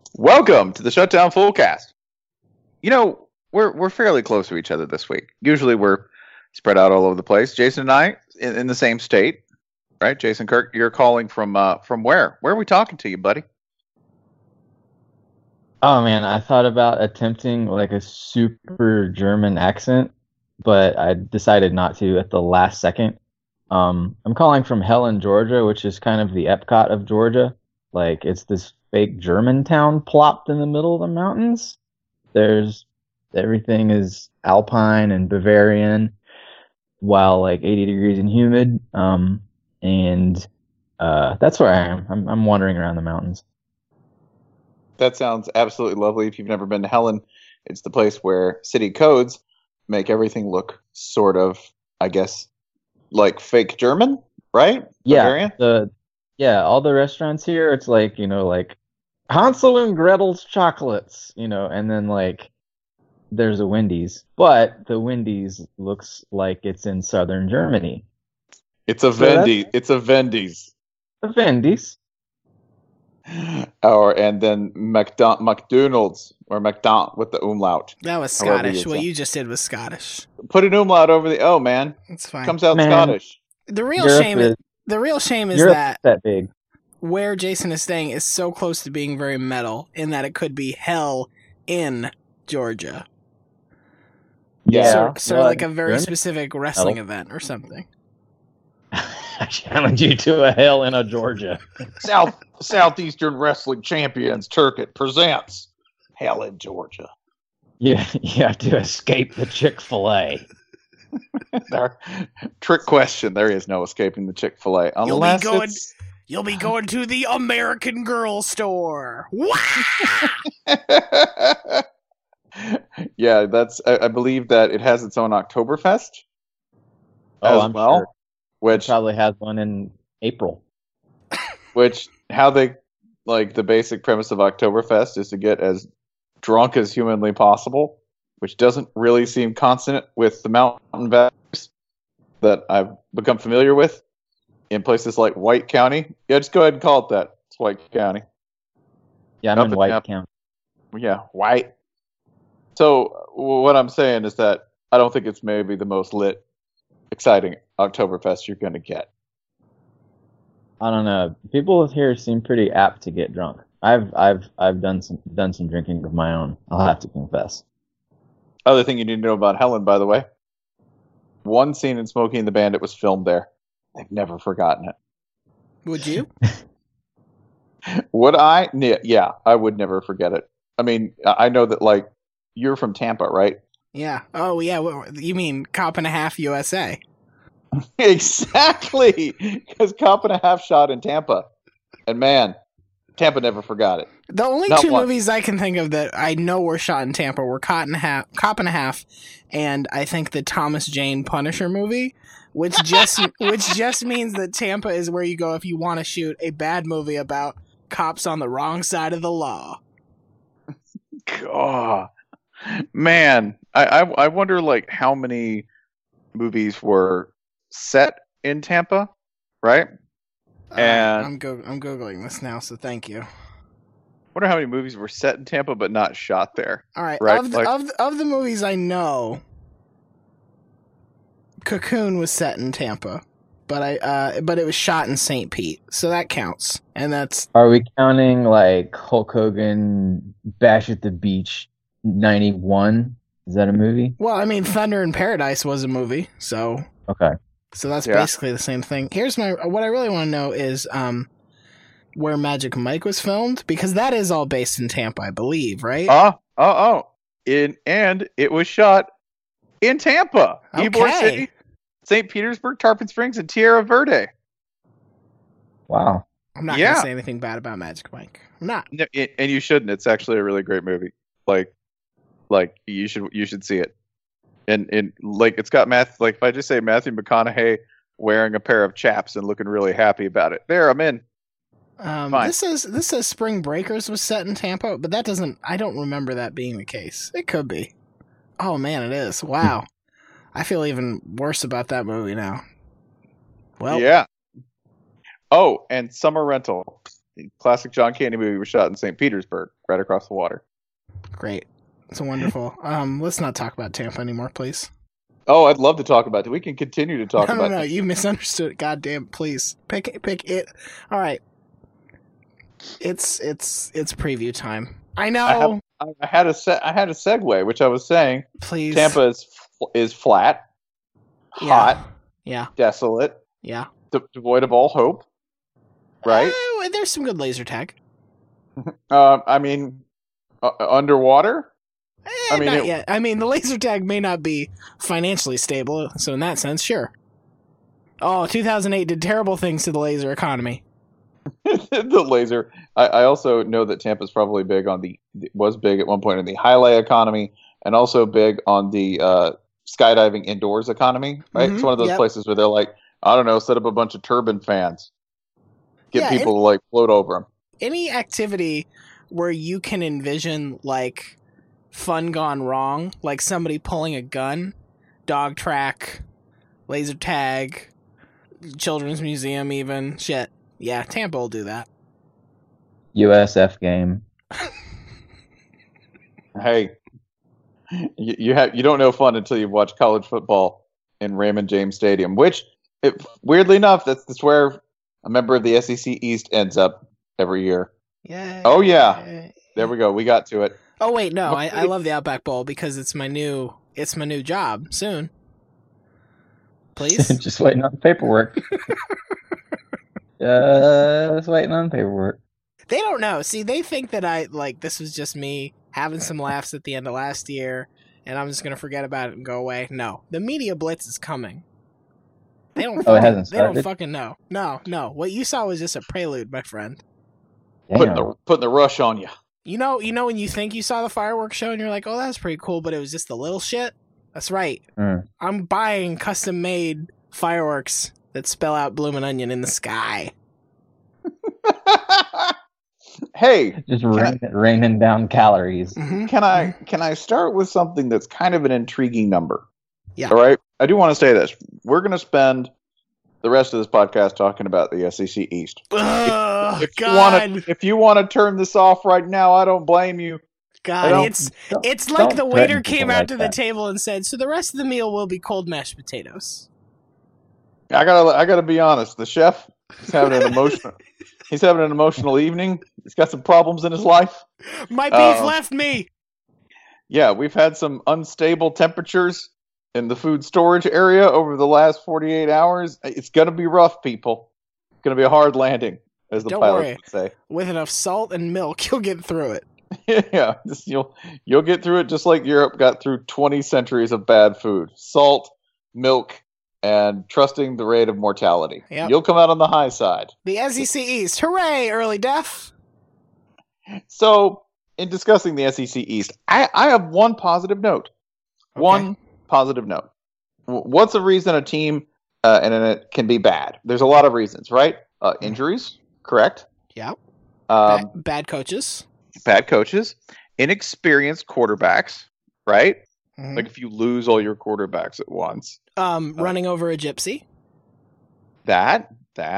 Welcome to the Shutdown Fullcast. You know, we're fairly close to each other this week. Usually we're spread out all over the place. Jason and I in the same state, right? Jason Kirk, you're calling from where? Where are we talking to you, buddy? Oh man, I thought about attempting like a super German accent, but I decided not to at the last second. I'm calling from Helen, Georgia, which is kind of the Epcot of Georgia. Like it's this fake German town plopped in the middle of the mountains. There's everything is alpine and Bavarian, while like 80 degrees and humid. And That's where I am. I'm wandering around the mountains. That sounds absolutely lovely. If you've never been to Helen, it's the place where city codes make everything look sort of, I guess, like fake German, right? Yeah, Bavarian? all the restaurants here, it's like, like Hansel and Gretel's chocolates, and then like there's a Wendy's, but the Wendy's looks like it's in southern Germany. It's a So that's Vendy. It's a Vendy's. the Wendy's. And then McDonald's or McDonald with the umlaut. That was However you Scottish. What say. you just did was Scottish. Put an umlaut over the O, man. It's fine. Comes out Man, Scottish. The real Europe shame is the real shame is Europe's that that big. where Jason is staying is so close to being very metal in that it could be hell in Georgia. Yeah, So well, like a very Germany- specific wrestling metal. event or something. I challenge you to a hell in a Georgia. Southeastern Wrestling Champions Turkett presents Hell in Georgia. You have to escape the Chick-fil-A. Trick question. There is no escaping the Chick-fil-A. Unless it's... You'll be going to the American Girl store. Wah! Yeah, I believe that it has its own Oktoberfest Oh, as I'm well. sure. Which Probably has one in April. how they like the basic premise of Oktoberfest is to get as drunk as humanly possible, which doesn't really seem consonant with the mountain values that I've become familiar with in places like White County. Yeah, just go ahead and call it that. It's White County. Yeah, I'm Up in and White up. County. Yeah, white. So what I'm saying is that I don't think it's maybe the most lit, exciting Oktoberfest you're going to get. I don't know. People here seem pretty apt to get drunk. I've done some drinking of my own. I'll have to confess. Other thing you need to know about Helen, by the way, one scene in Smokey and the Bandit was filmed there. I've never forgotten it. Would you? Would I? Yeah, I would never forget it. I mean, I know that, like, you're from Tampa, right? Yeah. Oh, yeah. You mean Cop and a Half USA? Exactly! Because Cop and a Half shot in Tampa. And man, Tampa never forgot it. The only Not two one. movies I can think of that I know were shot in Tampa were Cop and a Half, and I think the Thomas Jane Punisher movie, which just means that Tampa is where you go if you want to shoot a bad movie about cops on the wrong side of the law. God. Man, I wonder, like, how many movies were set in Tampa, right? And I'm googling this now, so thank you. wonder how many movies were set in Tampa but not shot there. All right, Right, of the movies I know, Cocoon was set in Tampa, but it was shot in St. Pete, so that counts, and that's Are we counting like Hulk Hogan Bash at the Beach 91? Is that a movie? well, I mean, Thunder in Paradise was a movie, so Okay. that's Yeah. basically the same thing. Here's what I really want to know is where Magic Mike was filmed, because that is all based in Tampa, I believe, right? And it was shot in Tampa, Ybor Okay. City, St. Petersburg, Tarpon Springs, and Tierra Verde. Wow. I'm not yeah. gonna say anything bad about Magic Mike. I'm not. No, and you shouldn't. It's actually a really great movie. Like you should see it. And like it's got like if I just say Matthew McConaughey wearing a pair of chaps and looking really happy about it, there I'm in. Fine. This says Spring Breakers was set in Tampa, but that doesn't. I don't remember that being the case. It could be. Oh man, it is. Wow. I feel even worse about that movie now. Well, Yeah. Oh, and Summer Rental. classic John Candy movie was shot in St. Petersburg, right across the water. Great. It's wonderful. Let's not talk about Tampa anymore, please. Oh, I'd love to talk about it. We can continue to talk about it. No, you misunderstood. God damn, please. Pick it. All right. It's preview time. I know. I had a segue, which I was saying. Please. Tampa is flat, hot, yeah, desolate, yeah, devoid of all hope. Right? There's some good laser tag. I mean, underwater. Not yet. I mean, the laser tag may not be financially stable, so in that sense, sure. Oh, 2008 did terrible things to the laser economy. The laser. I also know that Tampa's probably was big at one point in the highlight economy, and also big on the skydiving indoors economy. Right? Mm-hmm, it's one of those places where they're like, I don't know, set up a bunch of turbine fans, get people to like float over them. Any activity where you can envision like fun gone wrong, like somebody pulling a gun, dog track, laser tag, children's museum, even shit. Yeah, Tampa will do that. USF game. Hey, you don't know fun until you've watched college football in Raymond James Stadium, which, weirdly enough, that's where a member of the SEC East ends up every year. Yeah. Oh yeah, there we go. We got to it. Oh wait, no, I love the Outback Bowl because it's my new job soon. Please. Just waiting on the paperwork. Just waiting on paperwork. They don't know. See, they think that this was just me having some laughs at the end of last year, and I'm just gonna forget about it and go away. No, the media blitz is coming. They don't. It hasn't started? They don't fucking know. No. What you saw was just a prelude, my friend. Putting the rush on you. You know when you think you saw the fireworks show and you're like, oh, that's pretty cool, but it was just the little shit. That's right. I'm buying custom-made fireworks that spell out Bloomin' Onion in the sky. Hey, just raining down calories. Mm-hmm. Can I start with something that's kind of an intriguing number? Yeah. All right. I do want to say this. We're going to spend the rest of this podcast talking about the SEC East. If you want to turn this off right now, I don't blame you. God, it's like the waiter came out to the table and said, "So the rest of the meal will be cold mashed potatoes." I gotta be honest. The chef is having an emotional. He's having an emotional evening. He's got some problems in his life. My beef left me. Yeah, we've had some unstable temperatures in the food storage area over the last 48 hours. It's gonna be rough, people. It's gonna be a hard landing, as the pilots would say. With enough salt and milk, you'll get through it. Yeah, you'll get through it just like Europe got through 20 centuries of bad food. Salt, milk, and trusting the rate of mortality. Yep. You'll come out on the high side. The SEC East. Hooray, early death. So, in discussing the SEC East, I have one positive note. Okay. One positive note. What's a reason a team and it can be bad? There's a lot of reasons, right? Injuries, correct? Yeah. Bad coaches. Bad coaches, inexperienced quarterbacks, right? Mm-hmm. Like if you lose all your quarterbacks at once. Running over a gypsy. That.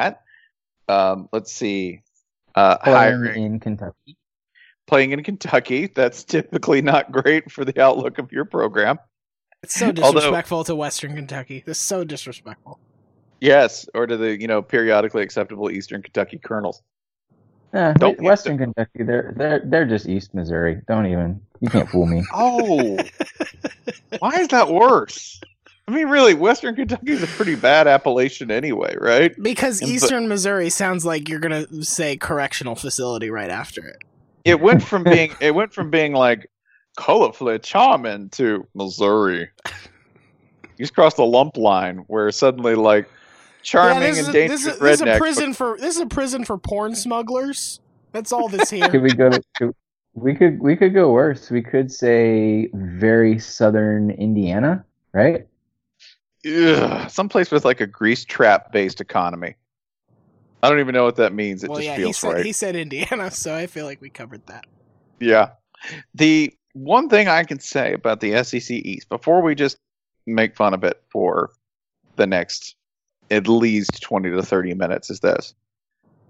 Let's see. Playing in Kentucky. Playing in Kentucky. That's typically not great for the outlook of your program. It's so disrespectful to Western Kentucky. It's so disrespectful. Yes, or to the periodically acceptable Eastern Kentucky Colonels. Western Kentucky, they're just East Missouri. You can't fool me. Oh, why is that worse? I mean, really, Western Kentucky is a pretty bad appellation anyway, right? Because Eastern Missouri sounds like you're gonna say correctional facility right after it. It went from being like colorfully charming to Missouri. You just crossed the lump line where suddenly like. Charming and dangerous redneck. This is a prison for porn smugglers. That's all that's here. We could go worse. We could say very southern Indiana, right? Ugh, someplace with like a grease trap based economy. I don't even know what that means. It feels right. He said Indiana, so I feel like we covered that. Yeah. The one thing I can say about the SEC East before we just make fun of it for the next at least 20 to 30 minutes is this.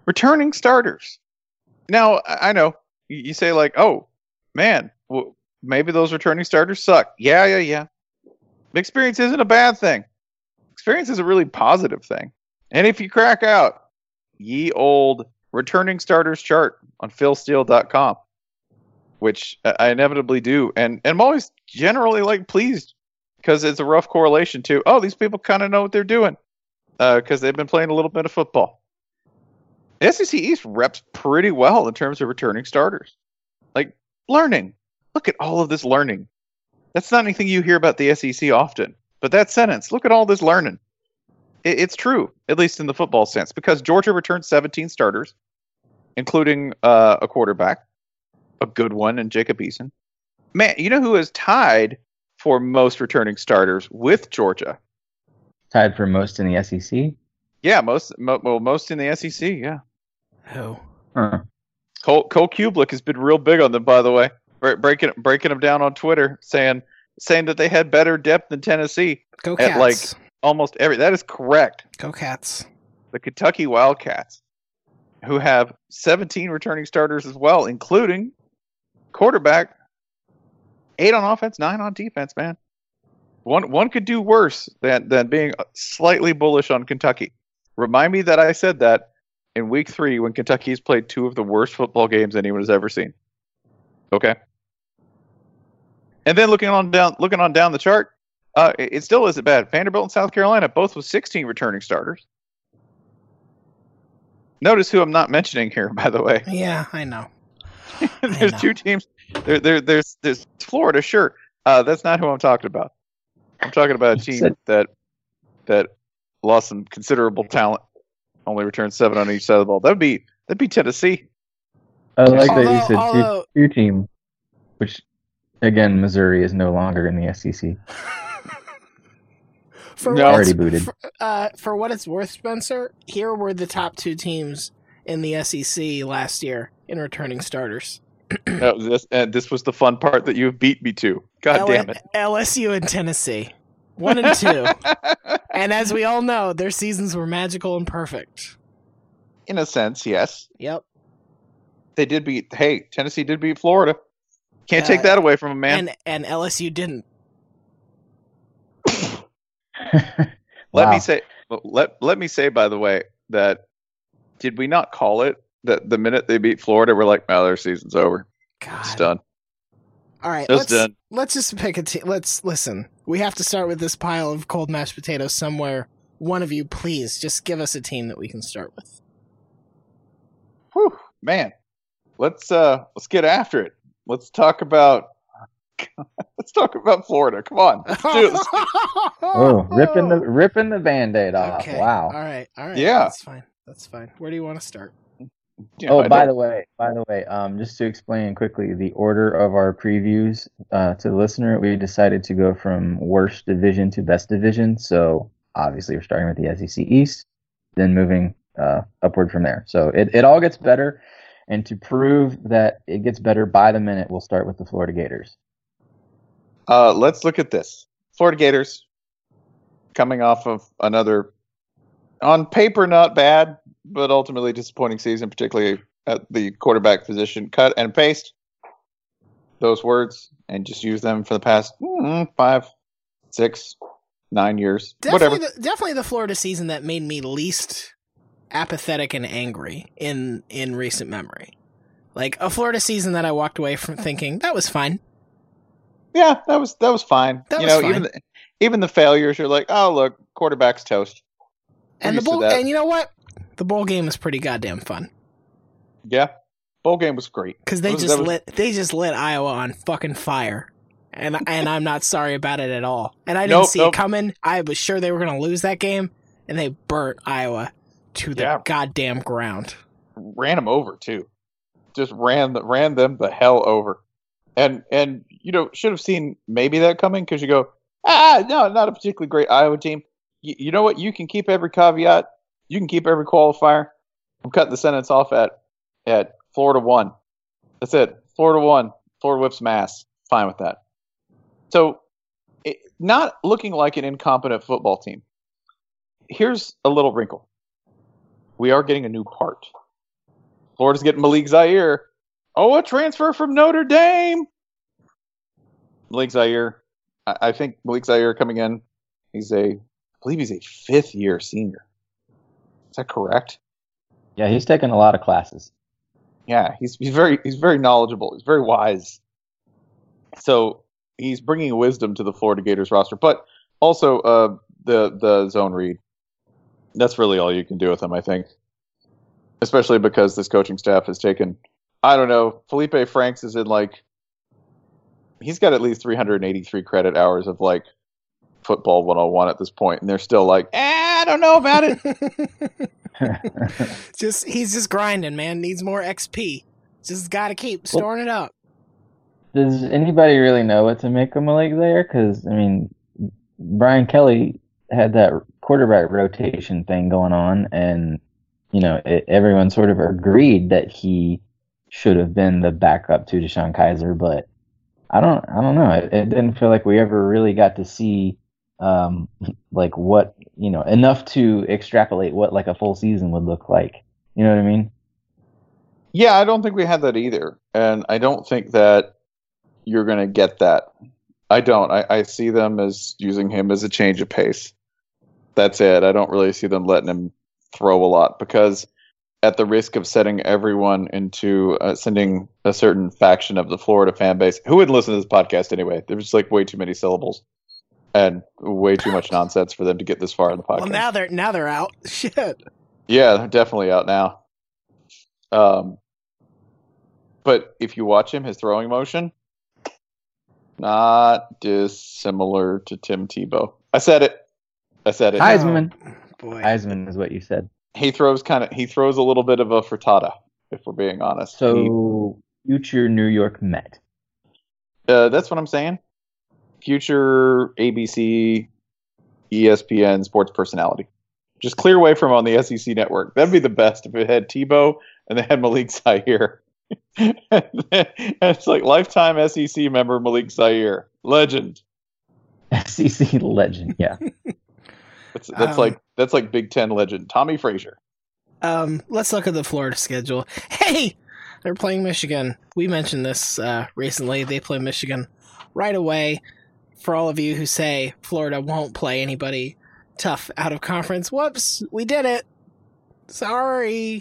Returning starters. Now, I know you say like, oh, man, well, maybe those returning starters suck. Yeah. Experience isn't a bad thing. Experience is a really positive thing. And if you crack out ye old returning starters chart on philsteele.com, which I inevitably do, and I'm always generally like pleased because it's a rough correlation to, oh, these people kind of know what they're doing because they've been playing a little bit of football. The SEC East reps pretty well in terms of returning starters. Like, learning. Look at all of this learning. That's not anything you hear about the SEC often. But that sentence, look at all this learning. It's true, at least in the football sense, because Georgia returned 17 starters, including a quarterback, a good one, and Jacob Eason. Man, you know who is tied for most returning starters with Georgia? Tied for most in the SEC? Yeah, most in the SEC, yeah. Who? Huh. Cole Kublik has been real big on them, by the way. Breaking them down on Twitter, saying that they had better depth than Tennessee. Go Cats. At like almost every. That is correct. Go Cats. The Kentucky Wildcats, who have 17 returning starters as well, including quarterback, 8 on offense, 9 on defense. Man, one could do worse than being slightly bullish on Kentucky. Remind me that I said that in week 3 when Kentucky has played 2 of the worst football games anyone has ever seen. Okay. And then looking on down the chart, it still isn't bad. Vanderbilt and South Carolina, both with 16 returning starters. Notice who I'm not mentioning here, by the way. Yeah, I know. There's 2 teams. There's Florida, sure. That's not who I'm talking about. I'm talking about a team that lost some considerable talent. Only returned 7 on each side of the ball. That'd be Tennessee. I like that you said two teams, which again, Missouri is no longer in the SEC. Already booted. For what it's worth, Spencer, here were the top 2 teams in the SEC last year in returning starters. This was the fun part that you beat me to. God damn it. LSU and Tennessee. 1 and 2. And as we all know, their seasons were magical and perfect. In a sense, yes. Yep. Tennessee did beat Florida. Can't take that away from them, man. And LSU didn't. Let me say, by the way, that did we not call it that the minute they beat Florida, we're like, their season's over. God. It's done. All right, done. Let's just pick a team. Let's listen. We have to start with this pile of cold mashed potatoes somewhere. One of you, please, just give us a team that we can start with. Whew, man. Let's get after it. Let's talk about Florida. Come on. Let's do it. Oh, ripping the Band-Aid off. Okay. Wow. All right. Yeah. That's fine. Where do you want to start? By the way, just to explain quickly the order of our previews to the listener, we decided to go from worst division to best division. So obviously we're starting with the SEC East, then moving upward from there. So it all gets better. And to prove that it gets better by the minute, we'll start with the Florida Gators. Let's look at this. Florida Gators coming off of another, on paper, not bad, but ultimately disappointing season, particularly at the quarterback position. Cut and paste those words and just use them for the past 5, 6, 9 years. Definitely the Florida season that made me least apathetic and angry in recent memory. Like a Florida season that I walked away from thinking that was fine. Yeah, that was fine. Fine. Even the failures, you're like, oh look, quarterback's toast. And you know what? The bowl game was pretty goddamn fun. Yeah, bowl game was great because they just lit Iowa on fucking fire, and I'm not sorry about it at all. And I didn't see it coming. I was sure they were going to lose that game, and they burnt Iowa to the goddamn ground. Ran them over too. Just ran them the hell over, and should have seen maybe that coming because you go, no, not a particularly great Iowa team. You know what? You can keep every caveat. You can keep every qualifier. I'm cutting the sentence off at Florida 1. That's it. Florida 1. Florida whips some ass. Fine with that. So, not looking like an incompetent football team. Here's a little wrinkle. We are getting a new part. Florida's getting Malik Zaire. Oh, a transfer from Notre Dame. Malik Zaire. I think Malik Zaire coming in. I believe he's a 5th-year senior. Is that correct? Yeah, he's taken a lot of classes. Yeah, he's very knowledgeable. He's very wise. So he's bringing wisdom to the Florida Gators roster, but also the zone read. That's really all you can do with him, I think. Especially because this coaching staff has taken, I don't know, Felipe Franks is in he's got at least 383 credit hours of football 101 at this point, and they're still I don't know about it. He's just grinding, man. Needs more XP. Just got to keep storing it up. Does anybody really know what to make of Malik there? Because, I mean, Brian Kelly had that quarterback rotation thing going on, and, everyone sort of agreed that he should have been the backup to DeShone Kizer, but I don't know. It didn't feel like we ever really got to see what, enough to extrapolate what a full season would look like. You know what I mean? Yeah, I don't think we had that either. And I don't think that you're going to get that. I don't. I see them as using him as a change of pace. That's it. I don't really see them letting him throw a lot, because at the risk of setting everyone into sending a certain faction of the Florida fan base, who would listen to this podcast anyway? There's way too many syllables and way too much nonsense for them to get this far in the podcast. Well, now they're out. Shit. Yeah, they're definitely out now. But if you watch him, his throwing motion, not dissimilar to Tim Tebow. I said it. Heisman. Oh, boy. Heisman is what you said. He throws a little bit of a frittata, if we're being honest. So, future New York Met. That's what I'm saying. Future ABC, ESPN sports personality. Just clear away from on the SEC network. That'd be the best if it had Tebow and they had Malik Zaire. It's lifetime SEC member Malik Zaire. Legend. SEC legend, yeah. That's like Big Ten legend Tommy Frazier. Let's look at the Florida schedule. Hey, they're playing Michigan. We mentioned this recently. They play Michigan right away. For all of you who say Florida won't play anybody tough out of conference, whoops, we did it. Sorry.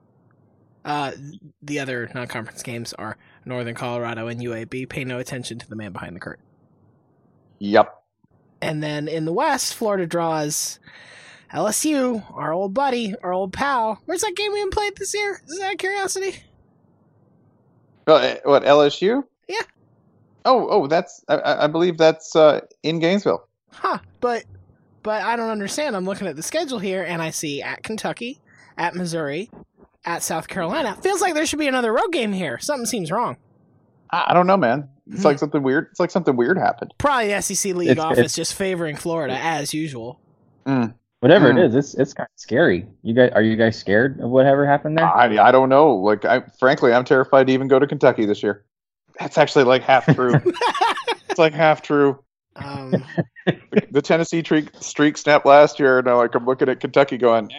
The other non-conference games are Northern Colorado and UAB. Pay no attention to the man behind the curtain. Yep. And then in the West, Florida draws LSU, our old buddy, our old pal. Where's that game we haven't played this year? Is that a curiosity? What, LSU? Yeah. Oh, that's I believe that's in Gainesville. Huh, but I don't understand. I'm looking at the schedule here, and I see at Kentucky, at Missouri, at South Carolina. Feels like there should be another road game here. Something seems wrong. I don't know, man. It's like something weird. It's like something weird happened. Probably the SEC league office just favoring Florida as usual. Whatever it is, it's kind of scary. Are you guys scared of whatever happened there? I don't know. Frankly, I'm terrified to even go to Kentucky this year. That's actually half true. It's half true. The Tennessee streak snapped last year, and I'm looking at Kentucky going.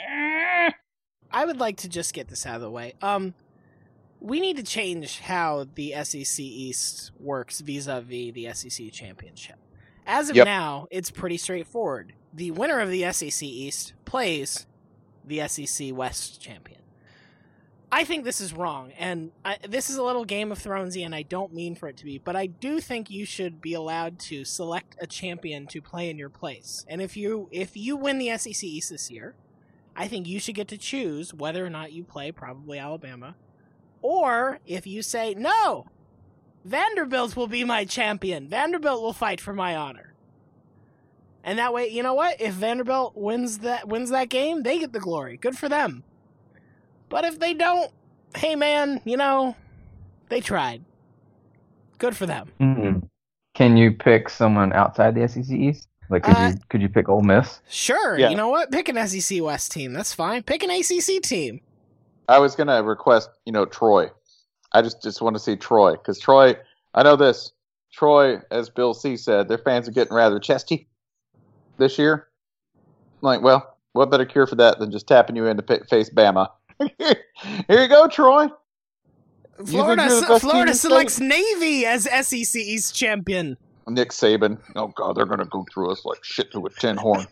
I would like to just get this out of the way. We need to change how the SEC East works vis-a-vis the SEC Championship. As of now, it's pretty straightforward. The winner of the SEC East plays the SEC West champion. I think this is wrong, and this is a little Game of Thronesy, and I don't mean for it to be, but I do think you should be allowed to select a champion to play in your place. And if you win the SEC East this year, I think you should get to choose whether or not you play probably Alabama. Or if you say, no, Vanderbilt will be my champion. Vanderbilt will fight for my honor. And that way, you know what? If Vanderbilt wins that game, they get the glory. Good for them. But if they don't, hey man, they tried. Good for them. Mm-hmm. Can you pick someone outside the SEC East? Could you pick Ole Miss? Sure. Yeah. You know what? Pick an SEC West team. That's fine. Pick an ACC team. I was going to request, Troy. I just want to see Troy. Because Troy, I know this. Troy, as Bill C. said, their fans are getting rather chesty this year. Well, what better cure for that than just tapping you in to face Bama? Here you go, Troy. Florida you're the best team in the selects state? Navy as SEC East champion. Nick Saban. Oh God, they're gonna go through us like shit through a tin horn.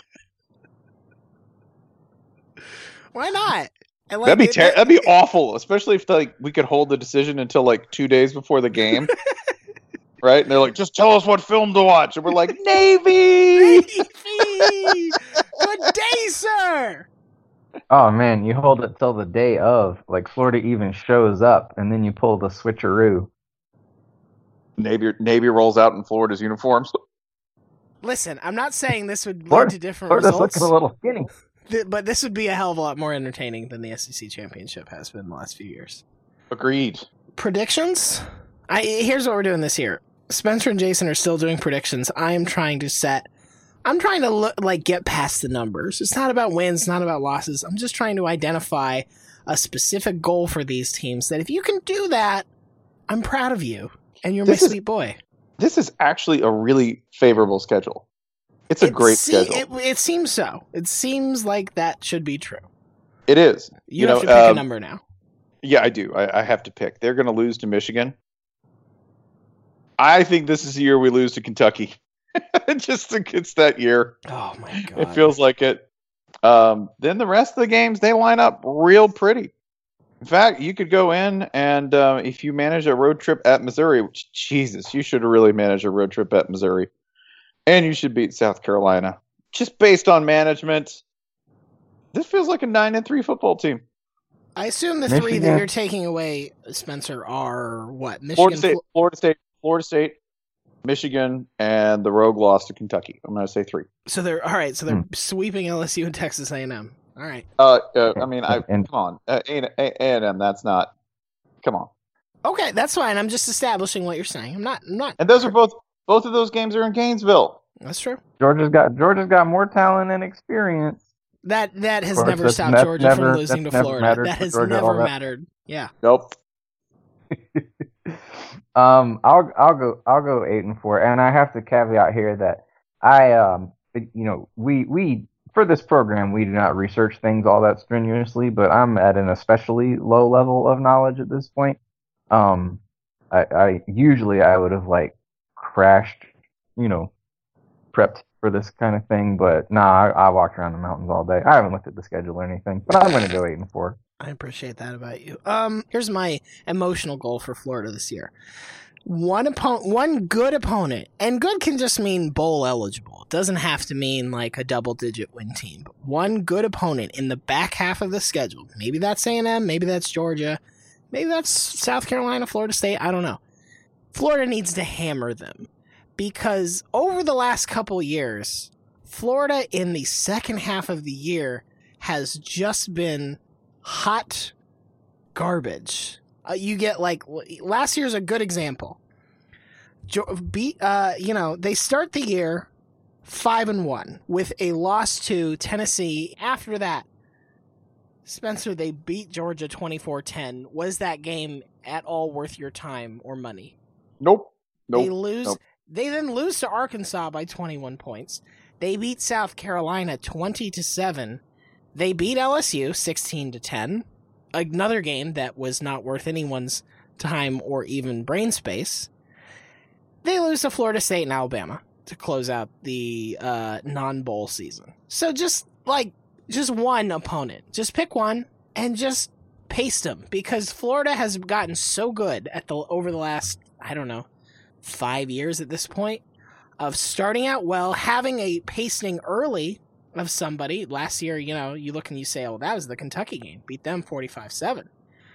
Why not? And, That'd be awful, especially if like we could hold the decision until like 2 days before the game. Right? And they're like, just tell us what film to watch. And we're like, Navy! Navy! Good day, sir! Oh man, you hold it till the day of, like Florida even shows up, and then you pull the switcheroo. Navy rolls out in Florida's uniforms. Listen, I'm not saying this would lead Florida, to different Florida's results, looking a little skinny. but this would be a hell of a lot more entertaining than the SEC championship has been the last few years. Agreed. Predictions? Here's what we're doing this year. Spencer and Jason are still doing predictions. I'm trying to get past the numbers. It's not about wins, not about losses. I'm just trying to identify a specific goal for these teams that if you can do that, I'm proud of you. And you're my sweet boy. This is actually a really favorable schedule. It's a great schedule. It seems so. It seems like that should be true. It is. You have to pick a number now. Yeah, I do. I have to pick. They're going to lose to Michigan. I think this is the year we lose to Kentucky. Just it's that year. Oh my God. It feels like it. Then the rest of the games, they line up real pretty. In fact, you could go in and if you manage a road trip at Missouri, which, Jesus, you should really manage a road trip at Missouri. And you should beat South Carolina. Just based on management, this feels like a 9-3 football team. I assume the three that you're taking away, Spencer, are what? Michigan, Florida State, Michigan, and the rogue loss to Kentucky. I'm going to say 3. So they're all right. So they're sweeping LSU and Texas A&M. All right. Come on, A&M. That's not. Come on. Okay, that's fine. I'm just establishing what you're saying. I'm not. And those are both of those games are in Gainesville. That's true. Georgia's got more talent and experience. That has never stopped Georgia from losing to Florida. That has never mattered. Yeah. Nope. I'll go 8-4, and I have to caveat here that we for this program we do not research things all that strenuously, but I'm at an especially low level of knowledge at this point. I usually would have crashed, prepped for this kind of thing, but I walked around the mountains all day. I haven't looked at the schedule or anything, but I'm going to go 8-4. I appreciate that about you. Here's my emotional goal for Florida this year. One good opponent, and good can just mean bowl eligible. It doesn't have to mean like a double-digit win team. But one good opponent in the back half of the schedule. Maybe that's A&M, maybe that's Georgia, maybe that's South Carolina, Florida State, I don't know. Florida needs to hammer them because over the last couple years, Florida in the second half of the year has just been hot garbage. You get last year's a good example. They start the year 5-1 with a loss to Tennessee. After that, Spencer, they beat Georgia 24-10. Was that game at all worth your time or money? Nope. They lose. Nope. They then lose to Arkansas by 21 points. They beat South Carolina 20-7. They beat LSU 16-10. Another game that was not worth anyone's time or even brain space. They lose to Florida State and Alabama to close out the non-bowl season. So just one opponent. Just pick one and just paste them because Florida has gotten so good over the last, 5 years at this point of starting out well, having a pasting early of somebody. Last year, you look and you say, oh, that was the Kentucky game. Beat them 45-7.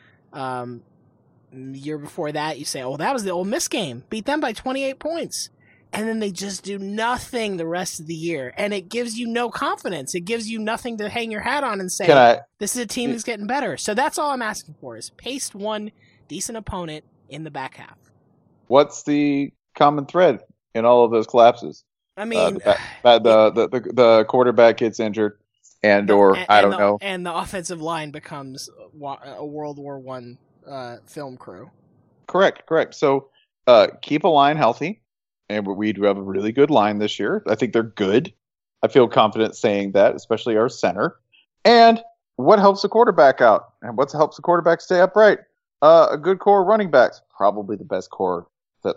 Year before that, you say, oh, that was the Ole Miss game. Beat them by 28 points. And then they just do nothing the rest of the year. And it gives you no confidence. It gives you nothing to hang your hat on and say, this is a team that's getting better. So that's all I'm asking for is paste one decent opponent in the back half. What's the common thread in all of those collapses? I mean, the quarterback gets injured, I don't know, and the offensive line becomes a World War I film crew. Correct. So keep a line healthy, and we do have a really good line this year. I think they're good. I feel confident saying that, especially our center. And what helps the quarterback out? And what helps the quarterback stay upright? A good core of running backs. Probably the best core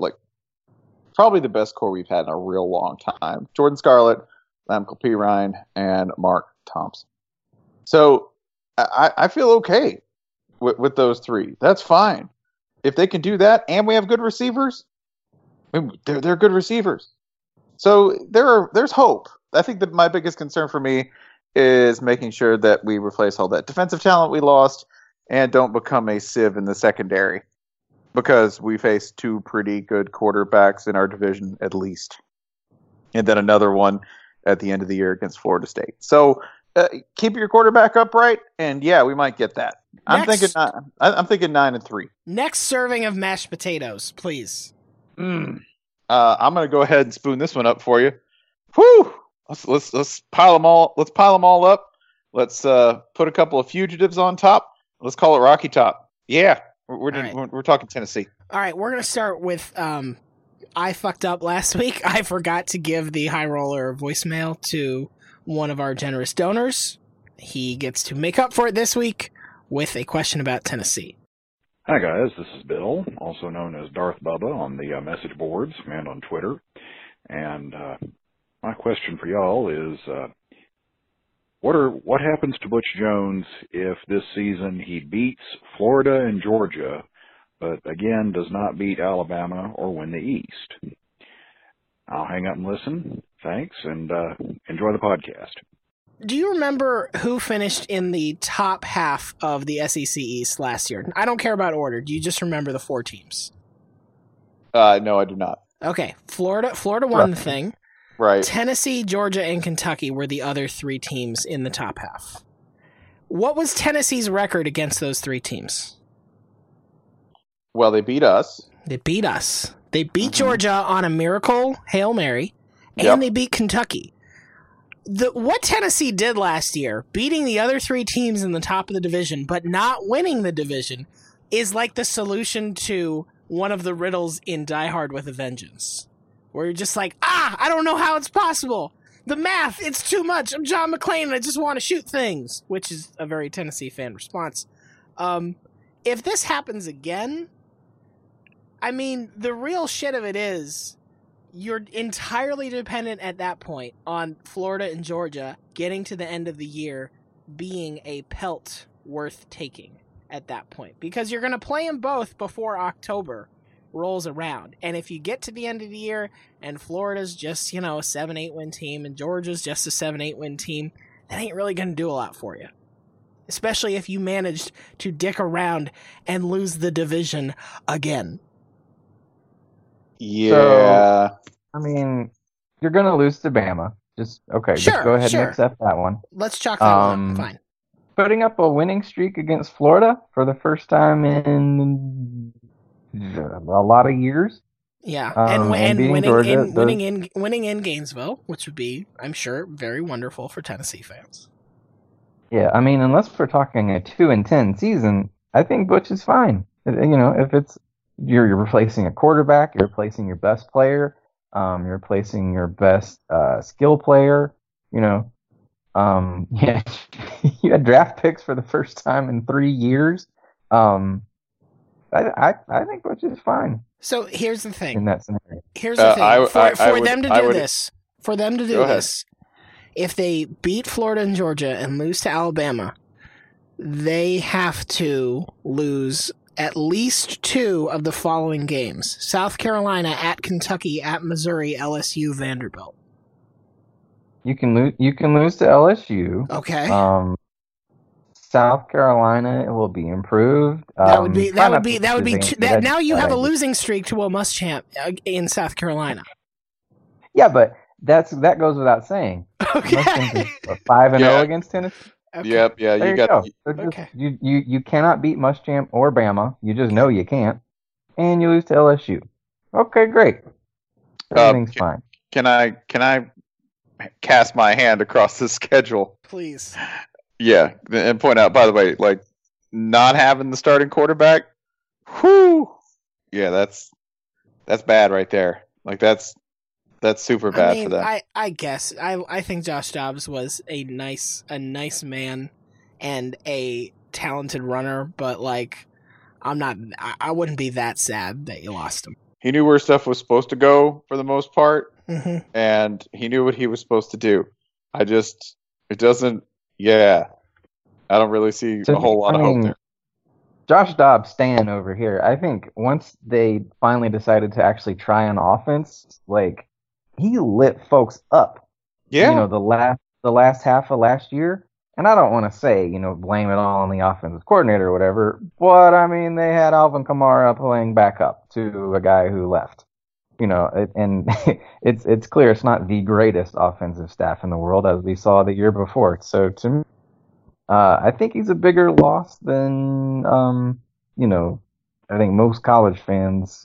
we've had in a real long time. Jordan Scarlett, Lamkel Pirine, and Mark Thompson. So I feel okay with those three. That's fine. If they can do that and we have good receivers, they're good receivers. So there's hope. I think that my biggest concern for me is making sure that we replace all that defensive talent we lost and don't become a sieve in the secondary, because we face two pretty good quarterbacks in our division at least, and then another one at the end of the year against Florida State. So keep your quarterback upright, and yeah, we might get that. I'm thinking 9-3. Next serving of mashed potatoes, please. I'm gonna go ahead and spoon this one up for you. Whew! Let's pile them all. Let's pile them all up. Let's put a couple of fugitives on top. Let's call it Rocky Top. Yeah, we're talking Tennessee. All right, we're gonna start with. I fucked up last week. I forgot to give the high roller voicemail to one of our generous donors. He gets to make up for it this week with a question about Tennessee. Hi guys, this is Bill, also known as Darth Bubba on the message boards and on Twitter. And my question for y'all is, what happens to Butch Jones if this season he beats Florida and Georgia, but again does not beat Alabama or win the East? I'll hang up and listen. Thanks, and enjoy the podcast. Do you remember who finished in the top half of the SEC East last year? I don't care about order. Do you just remember the 4 teams? No, I do not. Okay, Florida won the thing. Right. Tennessee, Georgia, and Kentucky were the other 3 teams in the top half. What was Tennessee's record against those 3 teams? Well, they beat us. They beat us. They beat Georgia on a miracle Hail Mary, and they beat Kentucky. What Tennessee did last year, beating the other 3 teams in the top of the division, but not winning the division, is like the solution to one of the riddles in Die Hard with a Vengeance. Where you're just like, I don't know how it's possible. The math, it's too much. I'm John McClane and I just want to shoot things, which is a very Tennessee fan response. If this happens again, I mean, the real shit of it is you're entirely dependent at that point on Florida and Georgia getting to the end of the year being a pelt worth taking at that point. Because you're going to play them both before October rolls around. And if you get to the end of the year and Florida's just, a 7-8 win team and Georgia's just a 7-8 win team, that ain't really going to do a lot for you. Especially if you managed to dick around and lose the division again. Yeah. So, I mean, you're going to lose to Bama. Just go ahead and accept that one. Let's chalk that one up. Fine. Putting up a winning streak against Florida for the first time in a lot of years. Yeah, and winning Georgia, winning in Gainesville, which would be, I'm sure, very wonderful for Tennessee fans. Yeah, I mean, unless we're talking a 2-10 season, I think Butch is fine. If it's you're replacing a quarterback, you're replacing your best player, you're replacing your best skill player. You had draft picks for the first time in 3 years. I think Butch is fine. So here's the thing. In that scenario. Here's the thing. For them to do this, if they beat Florida and Georgia and lose to Alabama, they have to lose at least 2 of the following games: South Carolina, at Kentucky, at Missouri, LSU, Vanderbilt. You can lose to LSU. Okay. South Carolina will be improved. That would be now you have a losing streak to a Muschamp in South Carolina. Yeah, but that goes without saying. Okay. Muschamp is 5-0 against Tennessee. Okay. Yep. Yeah. There you go. So you cannot beat Muschamp or Bama. You just know you can't, and you lose to LSU. Okay, great. Everything's fine. Can I cast my hand across the schedule? Please. Yeah, and point out, by the way, like, not having the starting quarterback, whew, yeah, that's bad right there. Like, that's super bad for them. I guess I think Josh Dobbs was a nice man and a talented runner, but like I wouldn't be that sad that you lost him. He knew where stuff was supposed to go for the most part, Mm-hmm. and he knew what he was supposed to do. I don't really see a whole lot of hope there. Josh Dobbs staying over here. I think once they finally decided to actually try on offense, like he lit folks up. Yeah. You know, the last half of last year. And I don't want to say, you know, blame it all on the offensive coordinator or whatever, but I mean, they had Alvin Kamara playing backup to a guy who left. You know, and it's clear it's not the greatest offensive staff in the world, as we saw the year before. So to me, I think he's a bigger loss than, you know, I think most college fans,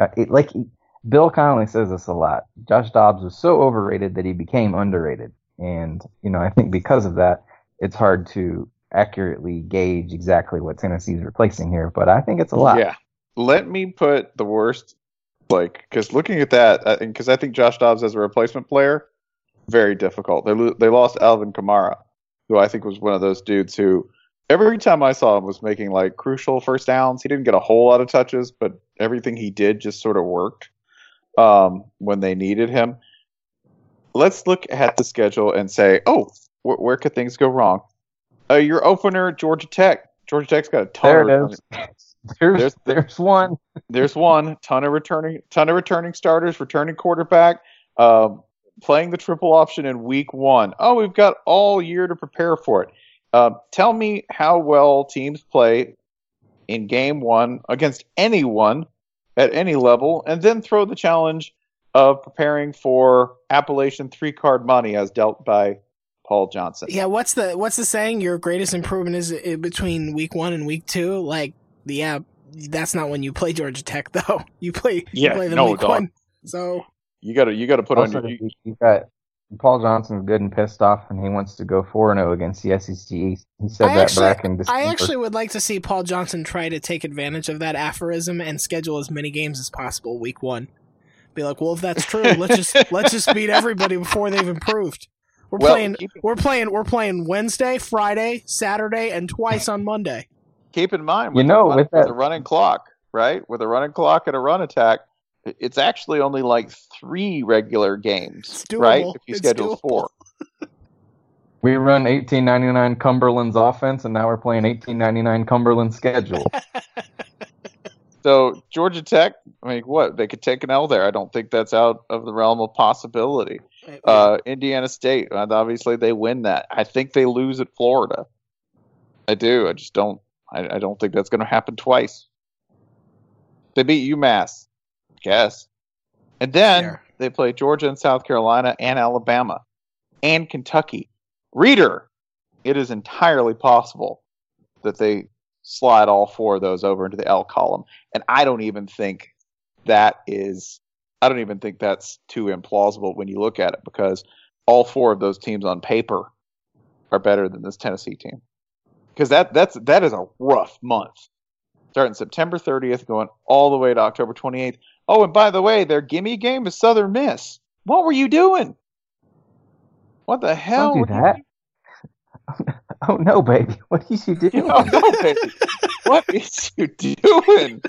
Bill Connelly says this a lot. Josh Dobbs was so overrated that he became underrated. And, you know, I think because of that, it's hard to accurately gauge exactly what Tennessee's replacing here, but I think it's a lot. Yeah. Let me put the worst, because looking at that, because I think Josh Dobbs as a replacement player, very difficult. They lost Alvin Kamara, who I think was one of those dudes who every time I saw him was making like crucial first downs. He didn't get a whole lot of touches, but everything he did just sort of worked when they needed him. Let's look at the schedule and say, where could things go wrong? Your opener, Georgia Tech. Georgia Tech's got a ton of There's one. There's one ton of returning starters, returning quarterback, playing the triple option in week 1. Oh, we've got all year to prepare for it. Tell me how well teams play in game 1 against anyone at any level, and then throw the challenge of preparing for Appalachian 3-card money as dealt by Paul Johnson. Yeah, what's the saying? Your greatest improvement is between week 1 and week 2. Like, yeah, that's not when you play Georgia Tech though. You play them week 1. So you got to put also, on your. You got Paul Johnson's good and pissed off, and he wants to go 4-0 against the SEC East. He said back in December. I actually would like to see Paul Johnson try to take advantage of that aphorism and schedule as many games as possible week 1. Be like, well, if that's true, let's just beat everybody before they've improved. We're playing Wednesday, Friday, Saturday, and twice on Monday. Keep in mind, with the running clock, right? With a running clock and a run attack, it's actually only like 3 regular games, right? If you schedule 4. We run 1899 Cumberland's offense, and now we're playing 1899 Cumberland's schedule. So Georgia Tech, I mean, they could take an L there. I don't think that's out of the realm of possibility. Indiana State, obviously they win that. I think they lose at Florida. I do. I just don't. I don't think that's going to happen twice. They beat UMass, I guess, and then they play Georgia and South Carolina and Alabama and Kentucky. Reader, it is entirely possible that they slide all 4 of those over into the L column, and I don't even think that's too implausible when you look at it, because all 4 of those teams on paper are better than this Tennessee team. Because that is a rough month, starting September 30th, going all the way to October 28th. Oh, and by the way, their gimme game is Southern Miss. What were you doing? What the hell? Don't do that. Oh no, baby! What is you doing? Oh no, baby! What is you doing?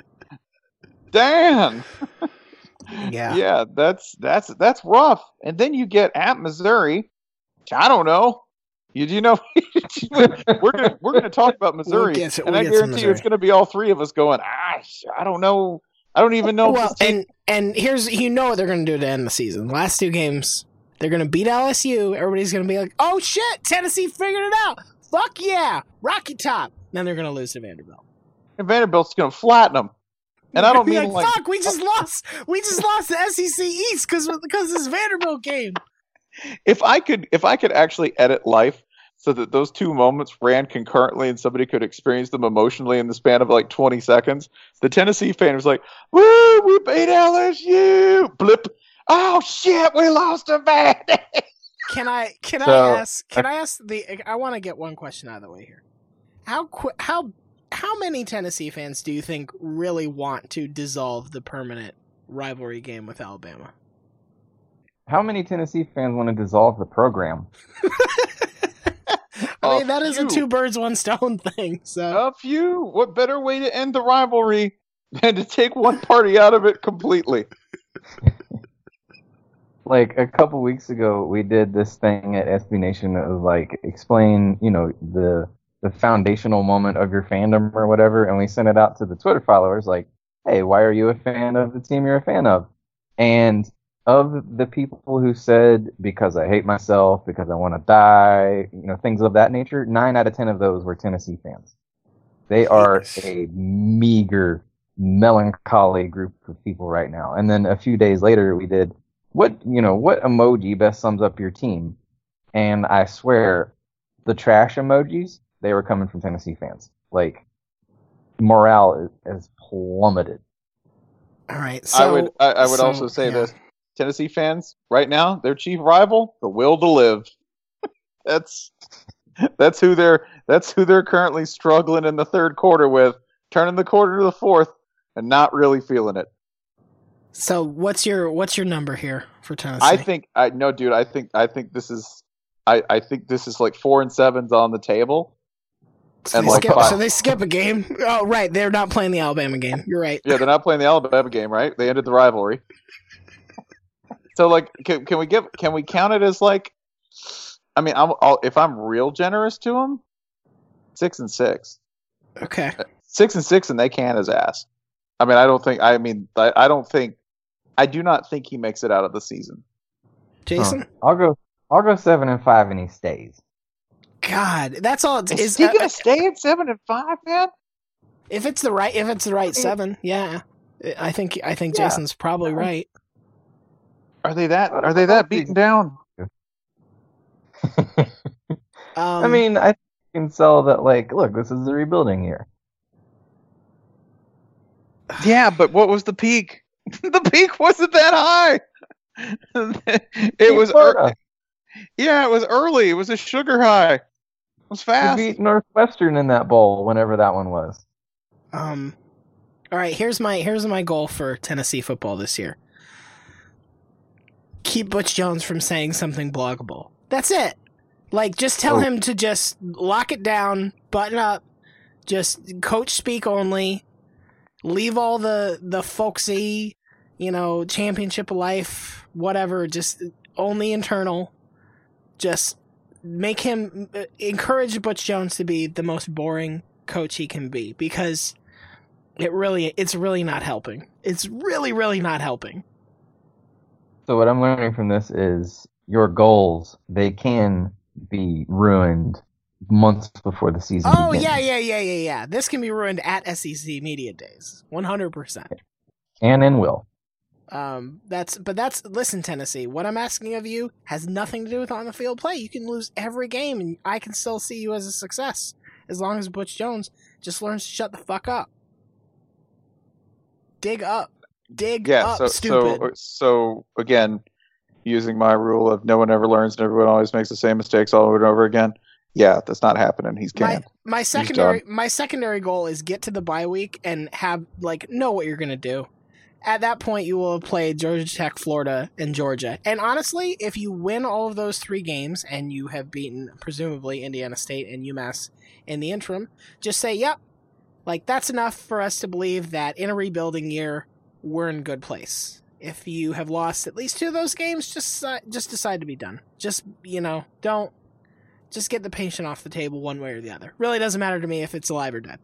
Dan. Yeah, that's rough. And then you get at Missouri. I don't know. You know, we're gonna talk about Missouri, and I guarantee you it's gonna be all 3 of us going. I don't know. I don't even know. Well, and here's what they're gonna do to end the season. Last 2 games, they're gonna beat LSU. Everybody's gonna be like, "Oh shit, Tennessee figured it out! Fuck yeah, Rocky Top!" Then they're gonna lose to Vanderbilt, and Vanderbilt's gonna flatten them. And I don't mean like fuck. We just lost the SEC East because this Vanderbilt game. If I could actually edit life so that those 2 moments ran concurrently and somebody could experience them emotionally in the span of like 20 seconds, the Tennessee fan was like, "Woo, we beat LSU!" Blip. Oh shit, we lost to Vandy. I want to get one question out of the way here. How many Tennessee fans do you think really want to dissolve the permanent rivalry game with Alabama? How many Tennessee fans want to dissolve the program? I say that is a two birds, one stone thing. So a few. What better way to end the rivalry than to take one party out of it completely? Like a couple weeks ago, we did this thing at SB Nation that was like explain, the foundational moment of your fandom or whatever, and we sent it out to the Twitter followers like, hey, why are you a fan of the team you're a fan of? And of the people who said, because I hate myself, because I want to die, things of that nature, 9 out of 10 of those were Tennessee fans. They are a meager, melancholy group of people right now. And then a few days later, we did, what emoji best sums up your team? And I swear, the trash emojis, they were coming from Tennessee fans. Like, morale has plummeted. All right. So I would also say this. Tennessee fans, right now, their chief rival, the will to live. That's who they're currently struggling in the third quarter with, turning the quarter to the fourth and not really feeling it. So what's your number here for Tennessee? I think this is like 4 and 7's on the table. So they skip a game. Oh, right. They're not playing the Alabama game. You're right. Yeah, they're not playing the Alabama game, right? They ended the rivalry. So, like, can we count it as like? I mean, if I'm real generous to them, 6 and 6. Okay. 6 and 6, and they can his ass. I mean, I do not think he makes it out of the season. Jason, I'll go 7 and 5, and he stays. God, that's all. Is he gonna stay at 7 and 5, man? If it's the right 7, yeah. I think Jason's probably right. Are they that beaten down? I mean, I can sell that. Like, look, this is the rebuilding year. Yeah, but what was the peak? The peak wasn't that high. It was early. Yeah, it was early. It was a sugar high. It was fast. You beat Northwestern in that bowl, whenever that one was. All right, here's my goal for Tennessee football this year. Keep Butch Jones from saying something bloggable. That's it. Like, just tell him to just lock it down, button up, just coach speak only, leave all the folksy, championship of life, whatever, just only internal. Just make him, encourage Butch Jones to be the most boring coach he can be, because it's really not helping. It's really, really not helping. So what I'm learning from this is your goals, they can be ruined months before the season begins. Yeah. This can be ruined at SEC Media Days. 100%. And in will. Listen, Tennessee, what I'm asking of you has nothing to do with on the field play. You can lose every game and I can still see you as a success as long as Butch Jones just learns to shut the fuck up. Dig up, stupid. So again, using my rule of no one ever learns and everyone always makes the same mistakes all over and over again. Yeah, that's not happening. He's canned. My secondary goal is get to the bye week and know what you're gonna do. At that point, you will have played Georgia Tech, Florida, and Georgia. And honestly, if you win all of those 3 games and you have beaten, presumably, Indiana State and UMass in the interim, just say, yep, that's enough for us to believe that in a rebuilding year, we're in a good place. If you have lost at least 2 of those games, just decide to be done. Just get the patient off the table one way or the other. Really doesn't matter to me if it's alive or dead.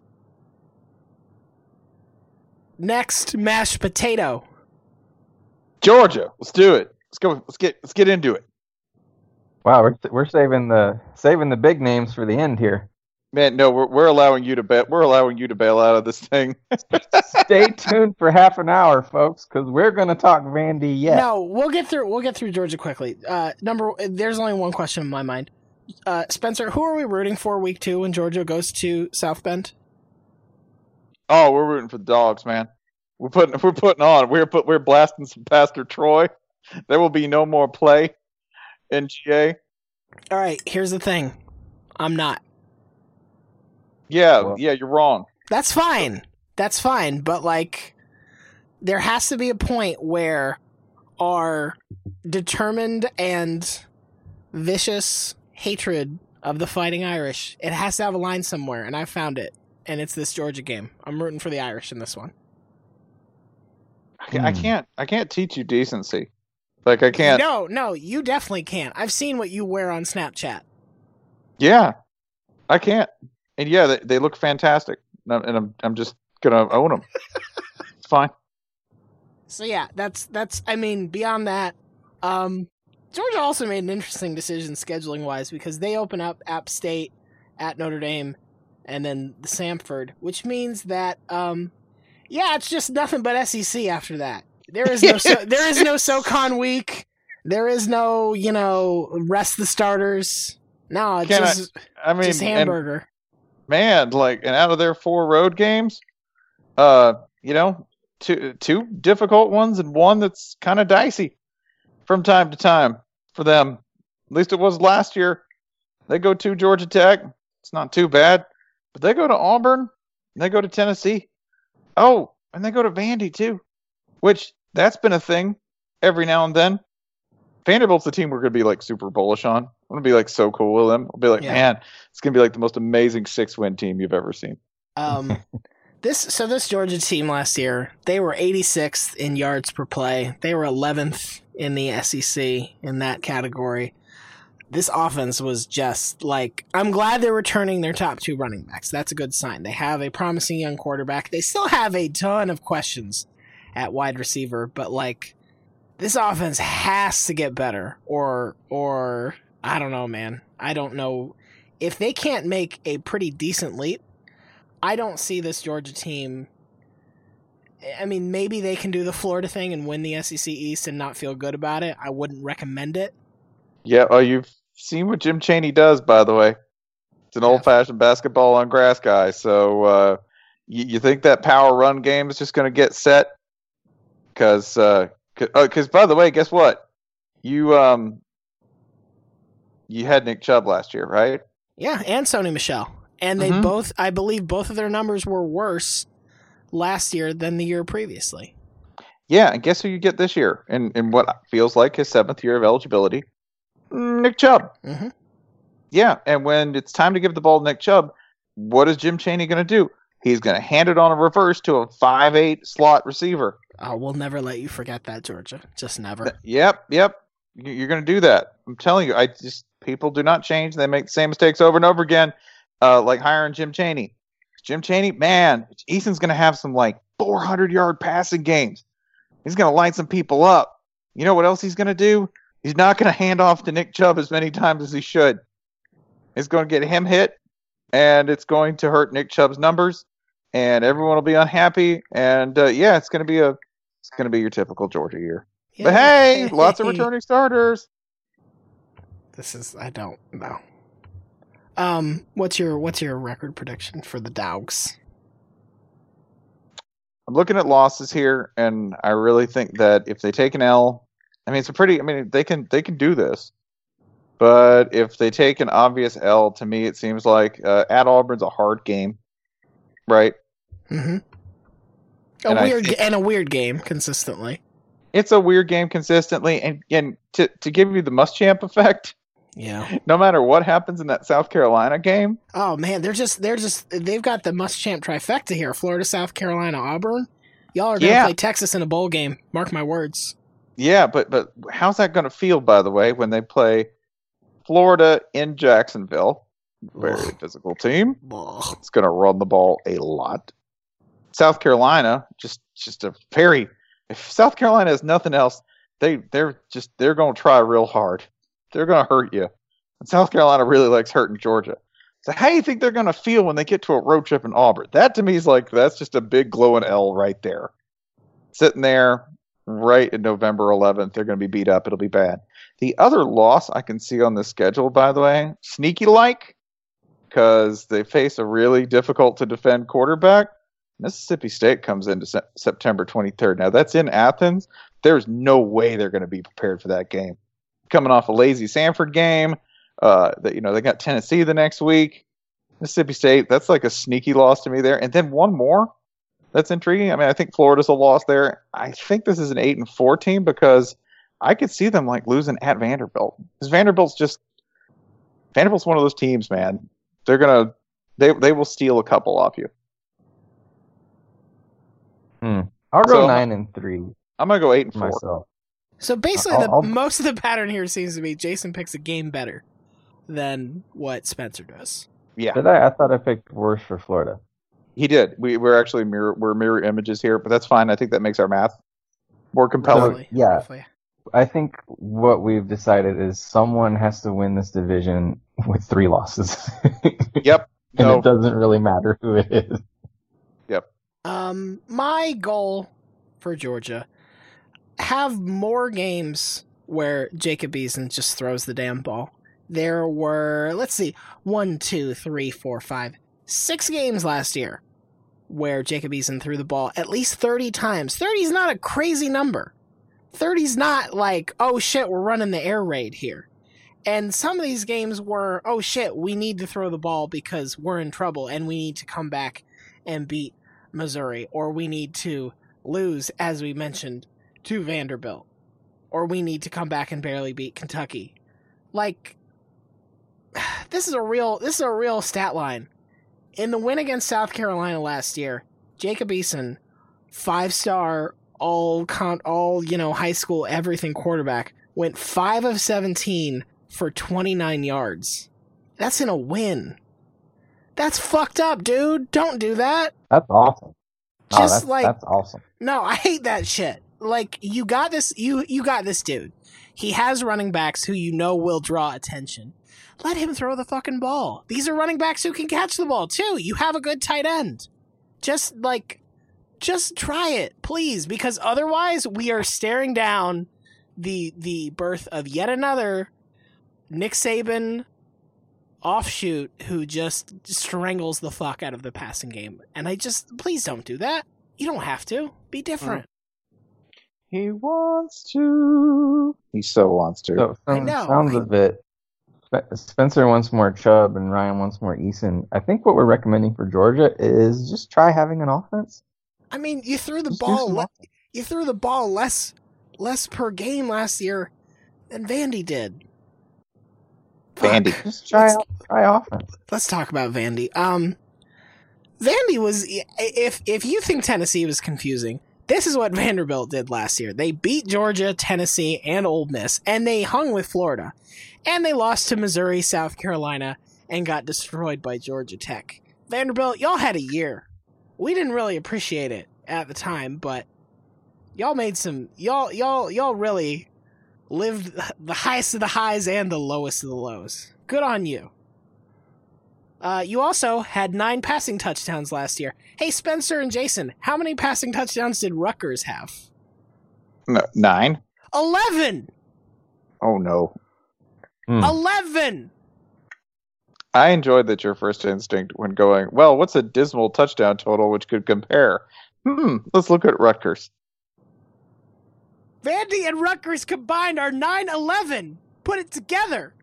Next, mashed potato. Georgia, let's do it. Let's go. Let's get into it. Wow, we're saving the big names for the end here. Man, no, we're allowing you to bet. We're allowing you to bail out of this thing. Stay tuned for half an hour, folks, because we're going to talk Vandy yet. No, we'll get through Georgia quickly. There's only one question in my mind. Spencer, who are we rooting for week 2 when Georgia goes to South Bend? Oh, we're rooting for the dogs, man. We're putting on. We're blasting some Pastor Troy. There will be no more play in GA. All right, here's the thing. I'm not. Yeah, you're wrong. That's fine. But there has to be a point where our determined and vicious hatred of the Fighting Irish. It has to have a line somewhere, and I found it. And it's this Georgia game. I'm rooting for the Irish in this one. I can't teach you decency. Like I can't. No, you definitely can't. I've seen what you wear on Snapchat. Yeah, I can't. And yeah, they look fantastic. And I'm just gonna own them. It's fine. So yeah, that's. I mean, beyond that, Georgia also made an interesting decision scheduling wise because they open up App State at Notre Dame, and then the Samford, which means that it's just nothing but SEC after that. There is no there is no SoCon week. There is no rest the starters. No, it's just hamburger. And out of their 4 road games, two difficult ones and one that's kind of dicey from time to time for them. At least it was last year. They go to Georgia Tech. It's not too bad. But they go to Auburn. And they go to Tennessee. Oh, and they go to Vandy too. Which, that's been a thing every now and then. Vanderbilt's the team we're going to be super bullish on. I'm going to be so cool with them. I'll be man, it's going to be the most amazing 6-win team you've ever seen. This Georgia team last year, they were 86th in yards per play. They were 11th in the SEC in that category. This offense was just I'm glad they're returning their top 2 running backs. That's a good sign. They have a promising young quarterback. They still have a ton of questions at wide receiver, but this offense has to get better or I don't know, man. I don't know. If they can't make a pretty decent leap, I don't see this Georgia team. I mean, maybe they can do the Florida thing and win the SEC East and not feel good about it. I wouldn't recommend it. Yeah, you've seen what Jim Chaney does, by the way. It's an old-fashioned basketball on grass guy. So you think that power run game is just going to get set? Because, by the way, guess what? You had Nick Chubb last year, right? Yeah, and Sony Michel. And they I believe both of their numbers were worse last year than the year previously. Yeah, and guess who you get this year? In what feels like his 7th year of eligibility? Nick Chubb. Mm-hmm. Yeah, and when it's time to give the ball to Nick Chubb, what is Jim Chaney going to do? He's going to hand it on a reverse to a 5'8" slot receiver. Oh, we'll never let you forget that, Georgia. Just never. Yep. You're going to do that. I'm telling you, people do not change. They make the same mistakes over and over again, like hiring Jim Chaney. Jim Chaney, man, Eason's going to have some 400-yard passing games. He's going to light some people up. You know what else he's going to do? He's not going to hand off to Nick Chubb as many times as he should. It's going to get him hit, and it's going to hurt Nick Chubb's numbers, and everyone will be unhappy. And it's going to be your typical Georgia year. Yeah. But hey, lots of returning starters. I don't know. What's your record prediction for the Dogs? I'm looking at losses here, and I really think that if they take an L, they can do this. But if they take an obvious L, to me, it seems like at Auburn's a hard game, right? Mm-hmm. A weird game consistently. It's a weird game consistently, and to give you the Muschamp effect. Yeah. No matter what happens in that South Carolina game. Oh man, they've got the Muschamp trifecta here: Florida, South Carolina, Auburn. Y'all are gonna play Texas in a bowl game. Mark my words. Yeah, but how's that gonna feel, by the way, when they play Florida in Jacksonville? Very physical team. It's gonna run the ball a lot. South Carolina, just a very. If South Carolina has nothing else, they're gonna try real hard. They're going to hurt you. And South Carolina really likes hurting Georgia. So how do you think they're going to feel when they get to a road trip in Auburn? That to me is that's just a big glowing L right there. Sitting there right in November 11th, they're going to be beat up. It'll be bad. The other loss I can see on the schedule, by the way, sneaky-like, because they face a really difficult to defend quarterback. Mississippi State comes into September 23rd. Now, that's in Athens. There's no way they're going to be prepared for that game. Coming off a lazy Samford game, they got Tennessee the next week. Mississippi State, that's a sneaky loss to me there. And then one more that's intriguing. I think Florida's a loss there. I think this is an 8-4 team because I could see them losing at Vanderbilt. Because Vanderbilt's just Vanderbilt's one of those teams, man. They will steal a couple off you. I'll go 9-3. I'm gonna go 8-4 myself. So basically, I'll- most of the pattern here seems to be Jason picks a game better than what Spencer does. Yeah, Did I? I thought I picked worse for Florida. he did. We're actually mirror images here, but that's fine. I think that makes our math more compelling. Roughly, yeah. roughly. I think what we've decided is someone has to win this division with 3 losses. Yep. And No. it doesn't really matter who it is. Yep. My goal for Georgia, have more games where Jacob Eason just throws the damn ball. There were, let's see, 1, 2, 3, 4, 5, 6 games last year where Jacob Eason threw the ball at least 30 times. 30 is not a crazy number. 30's not like, oh shit, we're running the air raid here. And some of these games were, oh shit, we need to throw the ball because we're in trouble and we need to come back and beat Missouri, or we need to lose, as we mentioned, to Vanderbilt, or we need to come back and barely beat Kentucky. Like, this is a real stat line. In the win against South Carolina last year, Jacob Eason, 5-star, all high school everything quarterback, went 5 of 17 for 29 yards. That's in a win. That's fucked up, dude. Don't do that. That's awesome. Just that's awesome. No, I hate that shit. Like, you got this, you got this dude. He has running backs who you know will draw attention. Let him throw the fucking ball. These are running backs who can catch the ball, too. You have a good tight end. Just try it, please, because otherwise we are staring down the birth of yet another Nick Saban offshoot who just strangles the fuck out of the passing game. And please don't do that. You don't have to. Be different. He wants to. He so wants to. So, I know. Sounds of it. Spencer wants more Chubb and Ryan wants more Eason. I think what we're recommending for Georgia is just try having an offense. I mean, you threw the Just do ball. some offense. You threw the ball less per game last year than Vandy did. Vandy. Fuck. Just try offense. Let's talk about Vandy. Vandy was, if you think Tennessee was confusing, this is what Vanderbilt did last year. They beat Georgia, Tennessee, and Ole Miss, and they hung with Florida. And they lost to Missouri, South Carolina, and got destroyed by Georgia Tech. Vanderbilt, y'all had a year. We didn't really appreciate it at the time, but y'all made some, y'all really lived the highest of the highs and the lowest of the lows. Good on you. You also had 9 passing touchdowns last year. Hey, Spencer and Jason, how many passing touchdowns did Rutgers have? No, 9. 11! Oh no. 11! I enjoyed that your first instinct when going, well, what's a dismal touchdown total which could compare? Let's look at Rutgers. Vandy and Rutgers combined are 9-11. Put it together.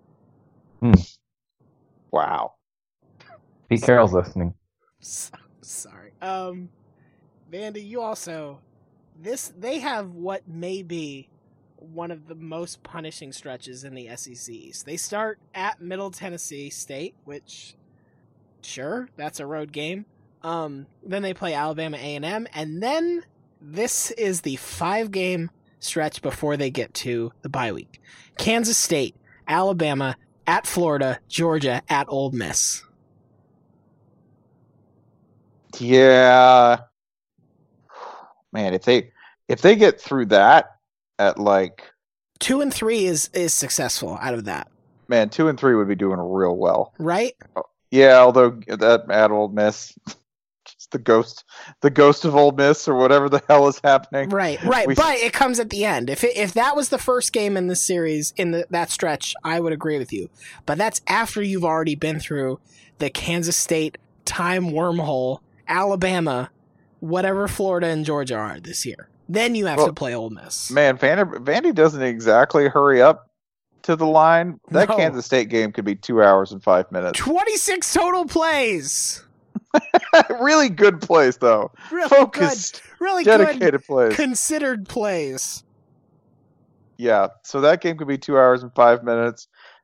Wow. Pete Carroll's listening. Sorry. Vandy, you also, they have what may be one of the most punishing stretches in the SEC East. They start at Middle Tennessee State, which, sure, that's a road game. Then they play Alabama A&M, and then this is the 5-game stretch before they get to the bye week. Kansas State, Alabama, at Florida, Georgia, at Ole Miss. Yeah. Man, if they get through that at 2 and 3 is successful out of that. Man, 2 and 3 would be doing real well. Right? Yeah, although that at Ole Miss, just the ghost of Ole Miss or whatever the hell is happening. Right. But it comes at the end. If that was the first game in the series in that stretch, I would agree with you. But that's after you've already been through the Kansas State time wormhole, Alabama, whatever Florida and Georgia are this year. Then you have to play Ole Miss. Man, Vandy doesn't exactly hurry up to the line. That No. Kansas State game could be 2 hours and 5 minutes. 26 total plays. Really good plays, though. Really Focused, good. Really dedicated good. plays. Considered plays. Yeah, so that game could be 2 hours and 5 minutes.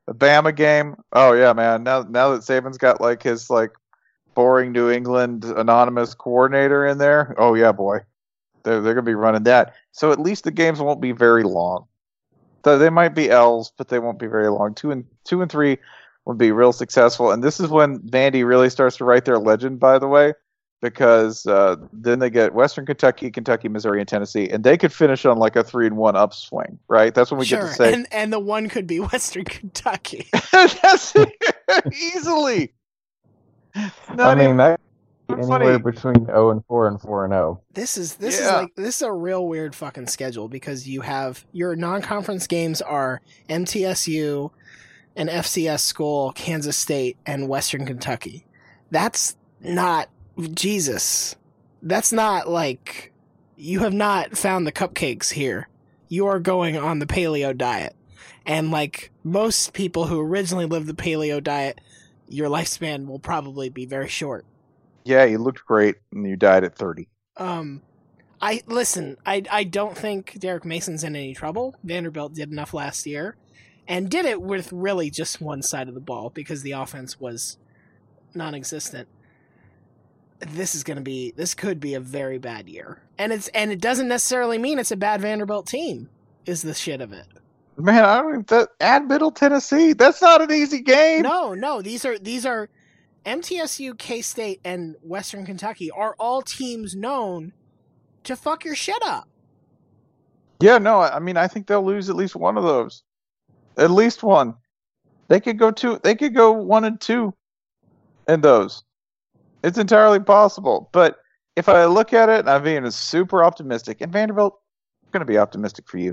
The Bama game. Oh yeah, man. Now that Saban's got like his like boring New England anonymous coordinator in there. Oh yeah, boy. They're gonna be running that. So at least the games won't be very long. So they might be L's, but they won't be very long. 2 and 3 would be real successful. And this is when Vandy really starts to write their legend, by the way, because then they get Western Kentucky, Missouri, and Tennessee, and they could finish on like a 3-1 upswing, right? That's when we get to say, and the one could be Western Kentucky. That's easily. I mean, that anywhere between 0-4 and 4-0. This is a real weird fucking schedule because you have your non-conference games are MTSU, an FCS school, Kansas State, and Western Kentucky. That's not Jesus. That's not like you have not found the cupcakes here. You are going on the paleo diet. And like most people who originally lived the paleo diet, your lifespan will probably be very short. Yeah, you looked great and you died at 30. I don't think Derek Mason's in any trouble. Vanderbilt did enough last year and did it with really just one side of the ball because the offense was non-existent. This could be a very bad year. And it doesn't necessarily mean it's a bad Vanderbilt team, is the shit of it. Man, I don't even at Middle Tennessee. That's not an easy game. No, these are MTSU, K-State, and Western Kentucky are all teams known to fuck your shit up. Yeah, no, I mean I think they'll lose at least one of those. At least one. They could go 1-2 in those. It's entirely possible. But if I look at it, I'm being super optimistic. And Vanderbilt, I'm going to be optimistic for you.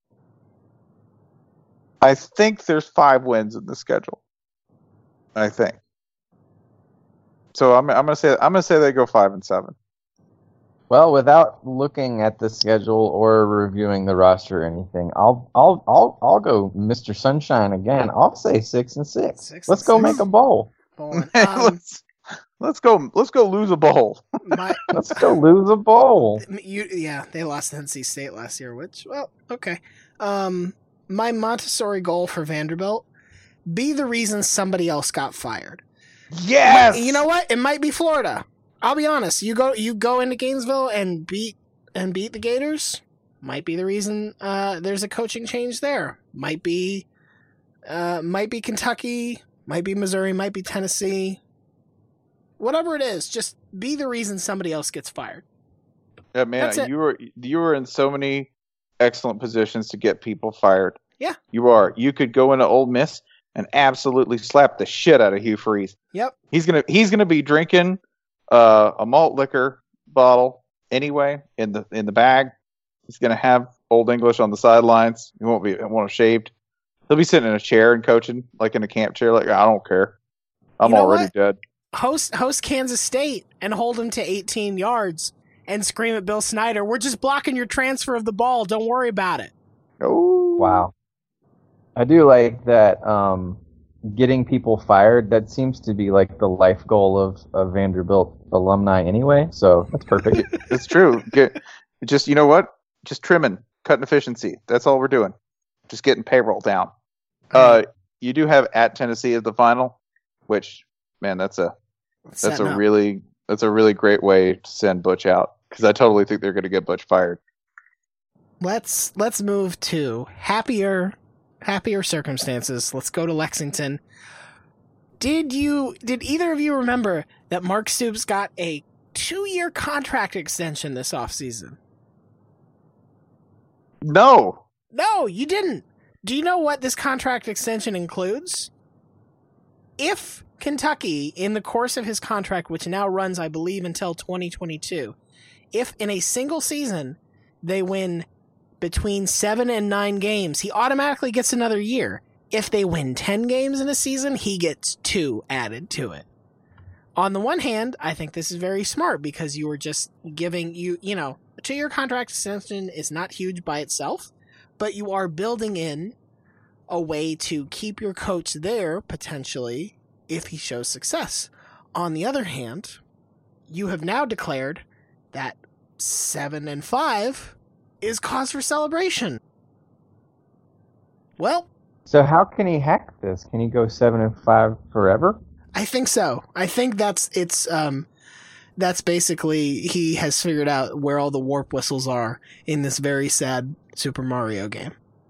I think there's 5 wins in the schedule. I think. So I'm going to say they go 5-7. Well, without looking at the schedule or reviewing the roster or anything, I'll go Mr. Sunshine again. I'll say 6-6. Let's go make a bowl. Let's go lose a bowl. Let's go lose a bowl. They lost to NC State last year, which, well, okay. My Montessori goal for Vanderbilt, be the reason somebody else got fired. Yes! You know what? It might be Florida. I'll be honest. You go into Gainesville and beat the Gators. Might be the reason there's a coaching change there. Might be Kentucky. Might be Missouri. Might be Tennessee. Whatever it is, just be the reason somebody else gets fired. Yeah, man, you were in so many excellent positions to get people fired. Yeah, you are. You could go into Ole Miss and absolutely slap the shit out of Hugh Freeze. Yep, he's gonna be drinking a malt liquor bottle anyway in the bag. He's gonna have Old English on the sidelines. He won't have shaved. He'll be sitting in a chair and coaching like in a camp chair. Like, I don't care. I'm already dead. Host Kansas State and hold them to 18 yards and scream at Bill Snyder, "We're just blocking your transfer of the ball. Don't worry about it." Oh, wow. I do like that getting people fired. That seems to be like the life goal of Vanderbilt alumni anyway. So that's perfect. It's true. Just, you know what? Just trimming, cutting efficiency. That's all we're doing. Just getting payroll down. You do have at Tennessee as the final, which, man, that's a really great way to send Butch out, because I totally think they're going to get Butch fired. Let's move to happier circumstances. Let's go to Lexington. Did either of you remember that Mark Stoops got a 2-year contract extension this offseason? No, you didn't. Do you know what this contract extension includes? If Kentucky, in the course of his contract, which now runs, I believe, until 2022, if in a single season they win between 7 and 9 games, he automatically gets another year. If they win 10 games in a season, he gets 2 added to it. On the one hand, I think this is very smart because you were just giving a 2-year contract extension is not huge by itself, but you are building in a way to keep your coach there potentially if he shows success. On the other hand, you have now declared that 7-5 is cause for celebration. Well, So how can he hack this? Can he go 7-5 forever? I think so. I think that's basically he has figured out where all the warp whistles are in this very sad Super Mario game.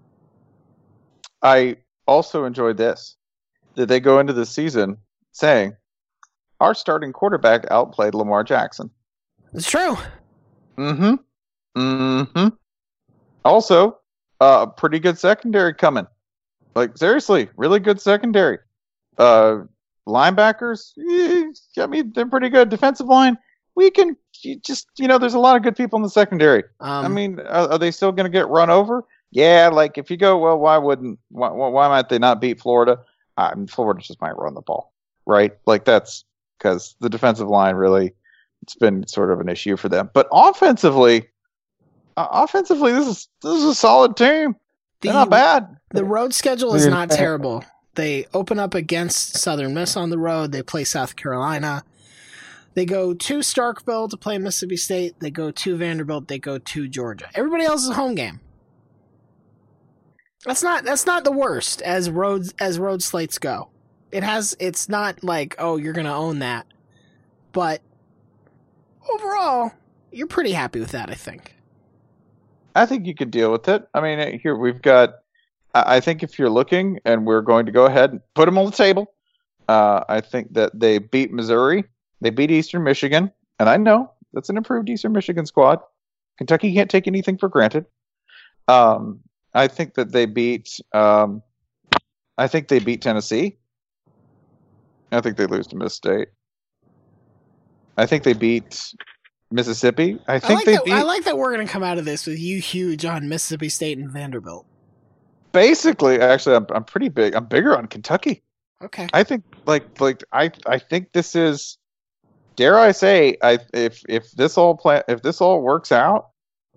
I also enjoyed this. That they go into the season saying, our starting quarterback outplayed Lamar Jackson. It's true. Mm-hmm. Mm-hmm. Also, pretty good secondary coming. Like, seriously, really good secondary. Linebackers, I mean, they're pretty good. Defensive line, there's a lot of good people in the secondary. I mean, are they still going to get run over? Yeah, like, if you go, well, why might they not beat Florida? Florida just might run the ball, right? Like, that's because the defensive line really, it's been sort of an issue for them. But offensively, this is a solid team. They're not bad. The road schedule is not terrible. They open up against Southern Miss on the road. They play South Carolina. They go to Starkville to play Mississippi State. They go to Vanderbilt. They go to Georgia. Everybody else is a home game. That's not the worst as road slates go. It's not like, oh, you're gonna own that. But overall, you're pretty happy with that, I think. I think you could deal with it. I mean, here we've got. I think if you're looking, and we're going to go ahead and put them on the table. I think that they beat Missouri, they beat Eastern Michigan, and I know that's an improved Eastern Michigan squad. Kentucky can't take anything for granted. I think that they beat. I think they beat Tennessee. I think they lose to Miss State. I think they beat Mississippi. I like that we're going to come out of this with you huge on Mississippi State and Vanderbilt. Basically, actually, I'm pretty big. I'm bigger on Kentucky. Okay. I think I think this is, dare I say, if this all works out,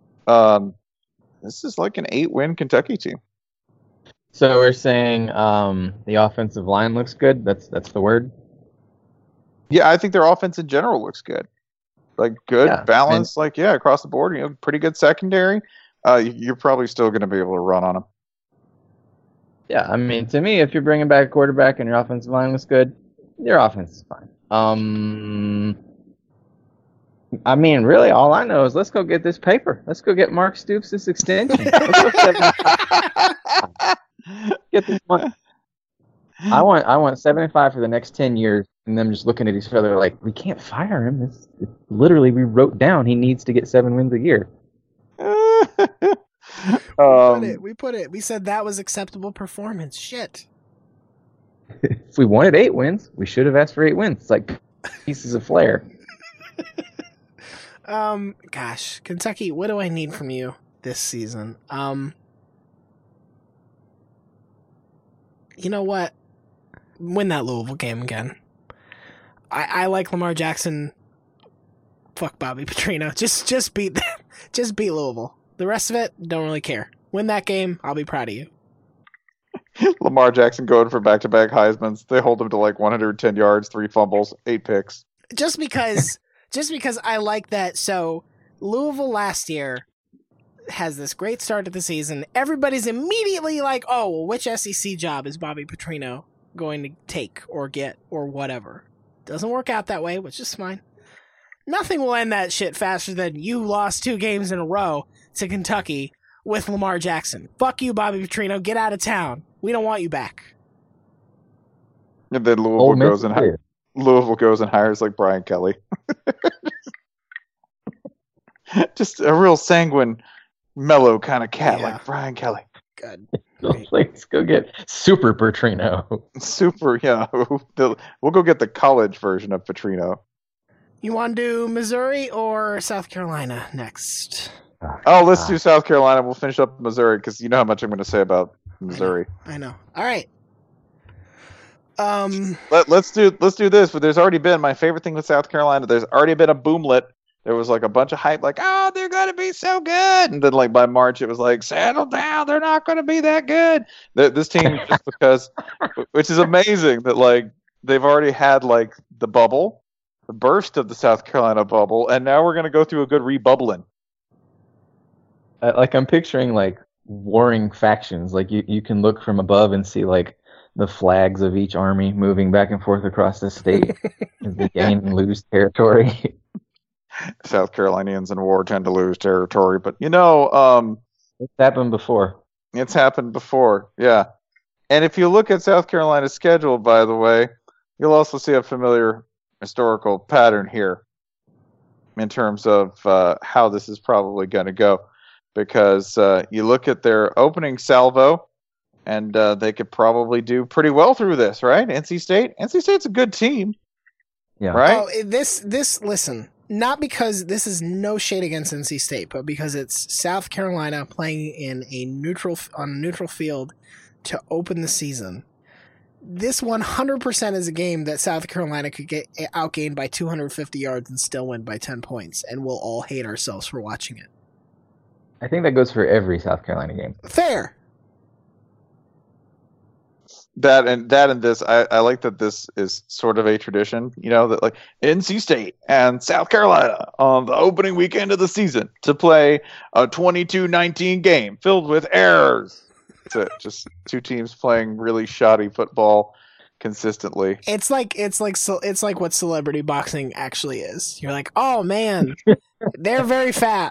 this is like an 8-win Kentucky team. So we're saying the offensive line looks good. That's the word. Yeah, I think their offense in general looks good. Like good, balance, across the board. Pretty good secondary. You're probably still going to be able to run on them. Yeah, I mean, to me, if you're bringing back a quarterback and your offensive line looks good, your offense is fine. I mean, really, all I know is let's go get this paper. Let's go get Mark Stoops this extension. Get this money. I want 75 for the next 10 years, and them just looking at each other like, we can't fire him. It's literally, we wrote down he needs to get 7 wins a year. We said that was acceptable performance. Shit. If we wanted 8 wins, we should have asked for 8 wins. It's like pieces of flair. Gosh, Kentucky, what do I need from you this season? You know what? Win that Louisville game again. I like Lamar Jackson. Fuck Bobby Petrino. Just beat them. Just beat Louisville. The rest of it, don't really care. Win that game, I'll be proud of you. Lamar Jackson going for back-to-back Heismans. They hold him to like 110 yards, 3 fumbles, 8 picks. Just because I like that. So Louisville last year has this great start to the season. Everybody's immediately like, oh, well, which SEC job is Bobby Petrino going to take or get or whatever? Doesn't work out that way, which is fine. Nothing will end that shit faster than you lost 2 games in a row to Kentucky with Lamar Jackson. Fuck you, Bobby Petrino. Get out of town. We don't want you back. And then Louisville goes and hires like Brian Kelly. Just a real sanguine, mellow kind of cat like Brian Kelly. Good. Let's go get Super Petrino. Super, yeah. We'll go get the college version of Petrino. You want to do Missouri or South Carolina next? Oh, let's do South Carolina. We'll finish up Missouri because you know how much I'm going to say about Missouri. I know. All right. Let's do this. But there's already been my favorite thing with South Carolina. There's already been a boomlet. There was like a bunch of hype, like, oh, they're going to be so good. And then like by March, it was like, settle down. They're not going to be that good. This team, just because, which is amazing that like they've already had like the bubble, the burst of the South Carolina bubble, and now we're going to go through a good rebubbling. Like I'm picturing like warring factions. Like you can look from above and see like the flags of each army moving back and forth across the state as they gain and lose territory. South Carolinians in war tend to lose territory, but It's happened before. it's happened before. Yeah. And if you look at South Carolina's schedule, by the way, you'll also see a familiar historical pattern here in terms of how this is probably going to go. Because you look at their opening salvo, and they could probably do pretty well through this, right? NC State's a good team. Yeah. Right? Oh, listen, not because this is no shade against NC State, but because it's South Carolina playing on a neutral field to open the season. This 100% is a game that South Carolina could get outgained by 250 yards and still win by 10 points, and we'll all hate ourselves for watching it. I think that goes for every South Carolina game. Fair. That and this, I like that this is sort of a tradition, that like NC State and South Carolina on the opening weekend of the season to play a 22-19 game filled with errors. Just two teams playing really shoddy football consistently. It's like what celebrity boxing actually is. You're like, oh man, they're very fat.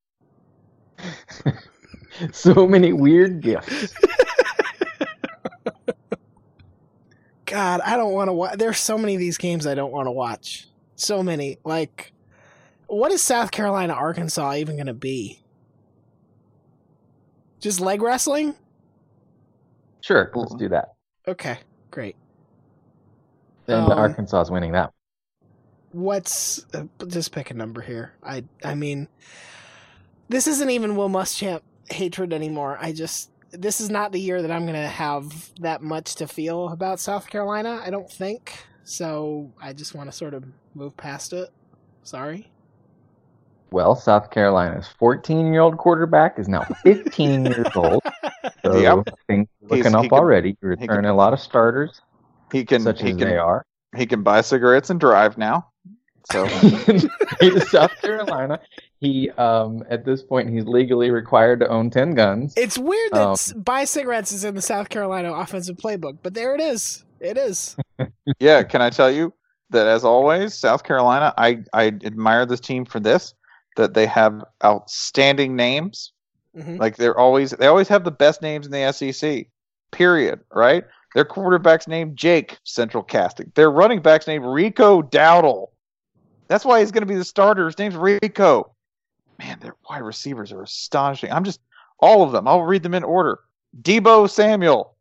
So many weird gifts. God, I don't want to watch. There's so many of these games I don't want to watch. So many. Like, what is South Carolina, Arkansas even going to be? Just leg wrestling? Sure, let's do that. Okay, great. And Arkansas is winning that. What's just pick a number here? I mean, this isn't even Will Muschamp hatred anymore. This is not the year that I'm going to have that much to feel about South Carolina, I don't think. So I just want to sort of move past it. Sorry. Well, South Carolina's 14-year-old quarterback is now 15 years old. So Yep. things are looking up already. You return a lot of starters, such as they are. He can buy cigarettes and drive now. So to South Carolina. He at this point he's legally required to own 10 guns. It's weird that buy cigarettes is in the South Carolina offensive playbook, but there it is. It is. Yeah, can I tell you that as always, South Carolina, I admire this team for this, that they have outstanding names. Mm-hmm. Like they always have the best names in the SEC. Period. Right? Their quarterback's named Jake, Central Casting. Their running back's named Rico Dowdle. That's why he's going to be the starter. His name's Rico. Man, their wide receivers are astonishing. All of them. I'll read them in order. Debo Samuel.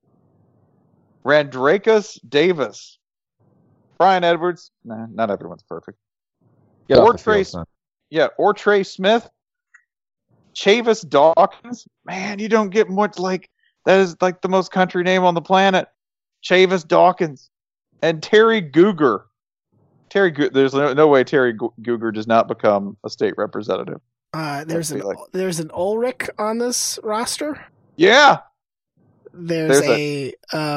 Randrakus Davis. Brian Edwards. Nah, not everyone's perfect. Or Trey Smith. Chavis Dawkins. Man, you don't get much like that is like the most country name on the planet. Chavis Dawkins. And Terry Guger. There's no way Terry Guger does not become a state representative. There's an Ulrich on this roster. Yeah. There's a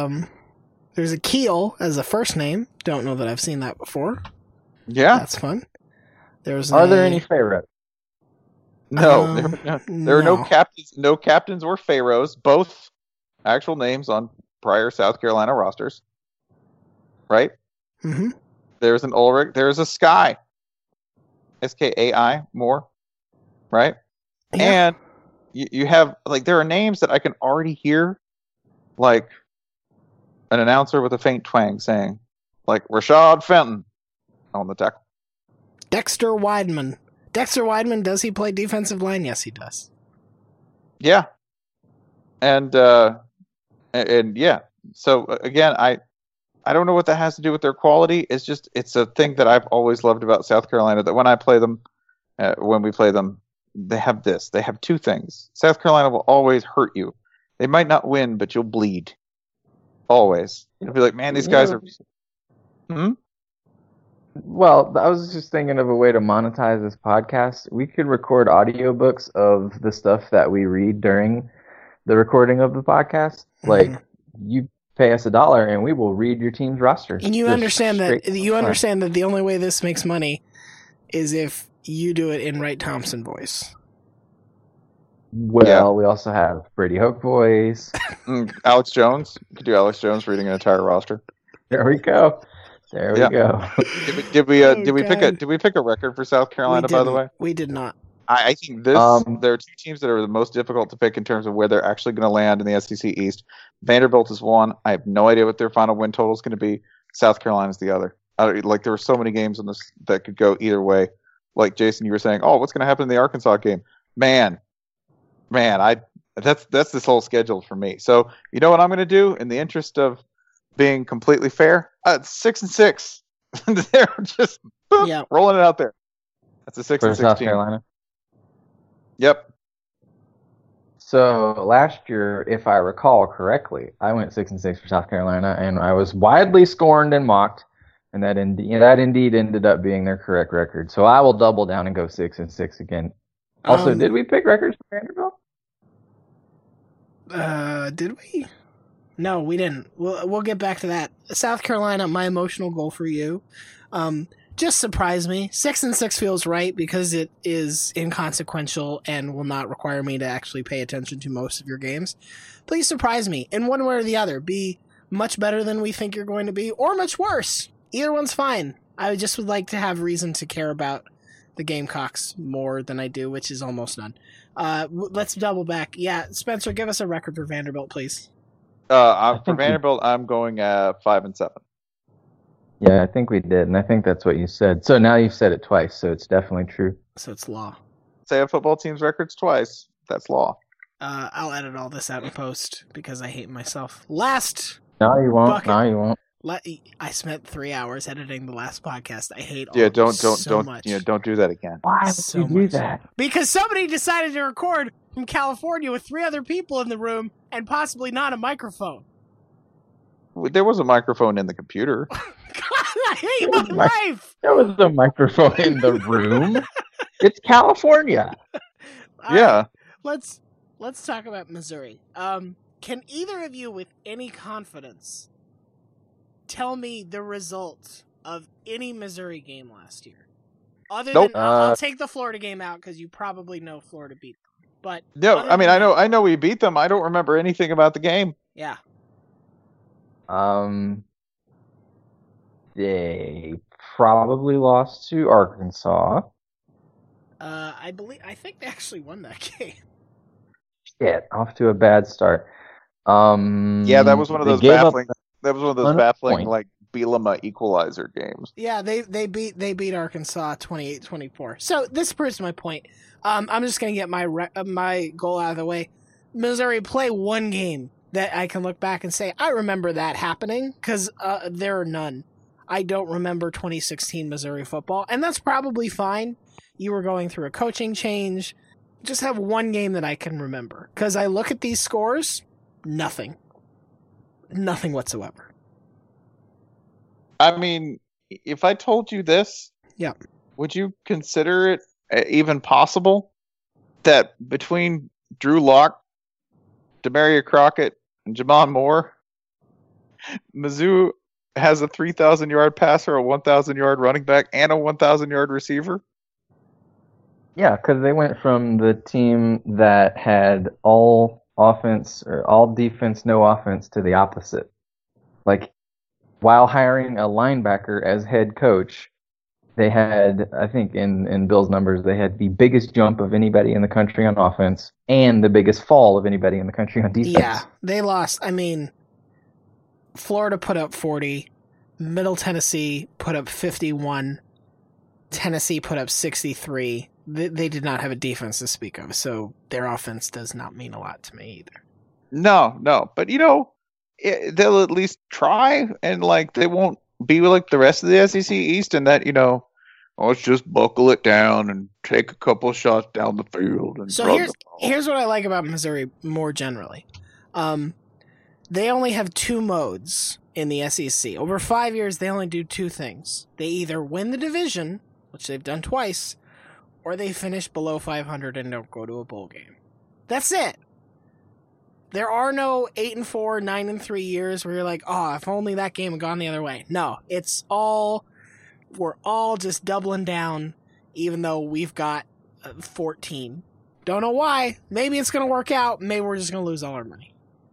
Keel as a first name. Don't know that I've seen that before. Yeah. That's fun. Are there any Pharaohs? No, there are no captains or pharaohs. Both actual names on prior South Carolina rosters. Right? Mm-hmm. There's an Ulrich. There's a Sky. Skai, more. Right? Yeah. And you have, like, there are names that I can already hear, like, an announcer with a faint twang saying, like, Rashad Fenton on the tackle. Dexter Wideman. Dexter Wideman, does he play defensive line? Yes, he does. Yeah. And yeah. So, again, I don't know what that has to do with their quality. It's a thing that I've always loved about South Carolina, that when we play them, they have this. They have two things. South Carolina will always hurt you. They might not win, but you'll bleed. Always. You'll be like, man, these guys are... Well, I was just thinking of a way to monetize this podcast. We could record audiobooks of the stuff that we read during the recording of the podcast. Mm-hmm. Like, you pay us $1 and we will read your team's roster. And you understand that the only way this makes money is if you do it in Wright Thompson voice. Well, Yeah. we also have Brady Hoke voice. Alex Jones. You could do Alex Jones reading an entire roster. There we go. There we Yeah. go. Did we Oh, pick a record for South Carolina, by the way? We did not. I think there are two teams that are the most difficult to pick in terms of where they're actually going to land in the SEC East. Vanderbilt is one. I have no idea what their final win total is going to be. South Carolina is the other. Like, there were so many games in this that could go either way. Like, Jason, you were saying, oh, what's going to happen in the Arkansas game? Man, that's this whole schedule for me. So you know what I'm going to do in the interest of being completely fair? 6-6. They're just rolling it out there. That's a 6-6 South team. Carolina. Yep. So last year, if I recall correctly, I went 6-6 for South Carolina, and I was widely scorned and mocked, and that indeed ended up being their correct record. So I will double down and go 6-6 again. Also, did we pick records for Vanderbilt? Did we? No, we didn't. We'll get back to that. South Carolina, my emotional goal for you. Just surprise me. 6-6 feels right because it is inconsequential and will not require me to actually pay attention to most of your games. Please surprise me in one way or the other. Be much better than we think you're going to be, or much worse. Either one's fine. I just would like to have reason to care about the Gamecocks more than I do, which is almost none. Let's double back. Yeah, Spencer, give us a record for Vanderbilt, please. For Vanderbilt, I'm going 5-7. Yeah, I think we did, and I think that's what you said. So now you've said it twice, so it's definitely true. So it's law. Say a football team's records twice. That's law. I'll edit all this out in post because I hate myself. Last. No, you won't. Bucket. No, you won't. I spent 3 hours editing the last podcast. I hate all don't so much. Don't do that again. Why so would you do much. that? Because somebody decided to record from California with 3 other people in the room and possibly not a microphone. There was a microphone in the computer. God, I hate my life. There was a microphone in the room. It's California. Yeah. Let's talk about Missouri. Can either of you, with any confidence, tell me the result of any Missouri game last year? Other than I'll take the Florida game out because you probably know Florida beat them. But no, I mean I know we beat them. I don't remember anything about the game. Yeah. They probably lost to Arkansas. I think they actually won that game. Shit, off to a bad start. Yeah, that was one of those baffling. That was one of those baffling, like, Bielema equalizer games. Yeah, they beat Arkansas 28-24. So this proves my point. I'm just gonna get my goal out of the way. Missouri, play one game that I can look back and say I remember that happening, because there are none. I don't remember 2016 Missouri football, and that's probably fine. You were going through a coaching change. Just have one game that I can remember, because I look at these scores, nothing whatsoever. I mean, if I told you this, yeah, would you consider it even possible that between Drew Lock, Demaria Crockett, and Jamon Moore, Mizzou has a 3,000-yard passer, a 1,000-yard running back, and a 1,000-yard receiver? Yeah, because they went from the team that had all offense or all defense, no offense, to the opposite. Like, while hiring a linebacker as head coach, they had, I think in Bill's numbers, they had the biggest jump of anybody in the country on offense and the biggest fall of anybody in the country on defense. Yeah, they lost. I mean, Florida put up 40, Middle Tennessee put up 51, Tennessee put up 63. They did not have a defense to speak of, so their offense does not mean a lot to me either. No, but they'll at least try, and like they won't be like the rest of the SEC East, and that let's just buckle it down and take a couple shots down the field. And so here's what I like about Missouri more generally. They only have 2 modes in the SEC. Over 5 years, they only do 2 things. They either win the division, which they've done twice, or they finish below 500 and don't go to a bowl game. That's it. There are no 8-4, 9-3 years where you're like, oh, if only that game had gone the other way. No, we're all just doubling down, even though we've got 14. Don't know why. Maybe it's going to work out. Maybe we're just going to lose all our money.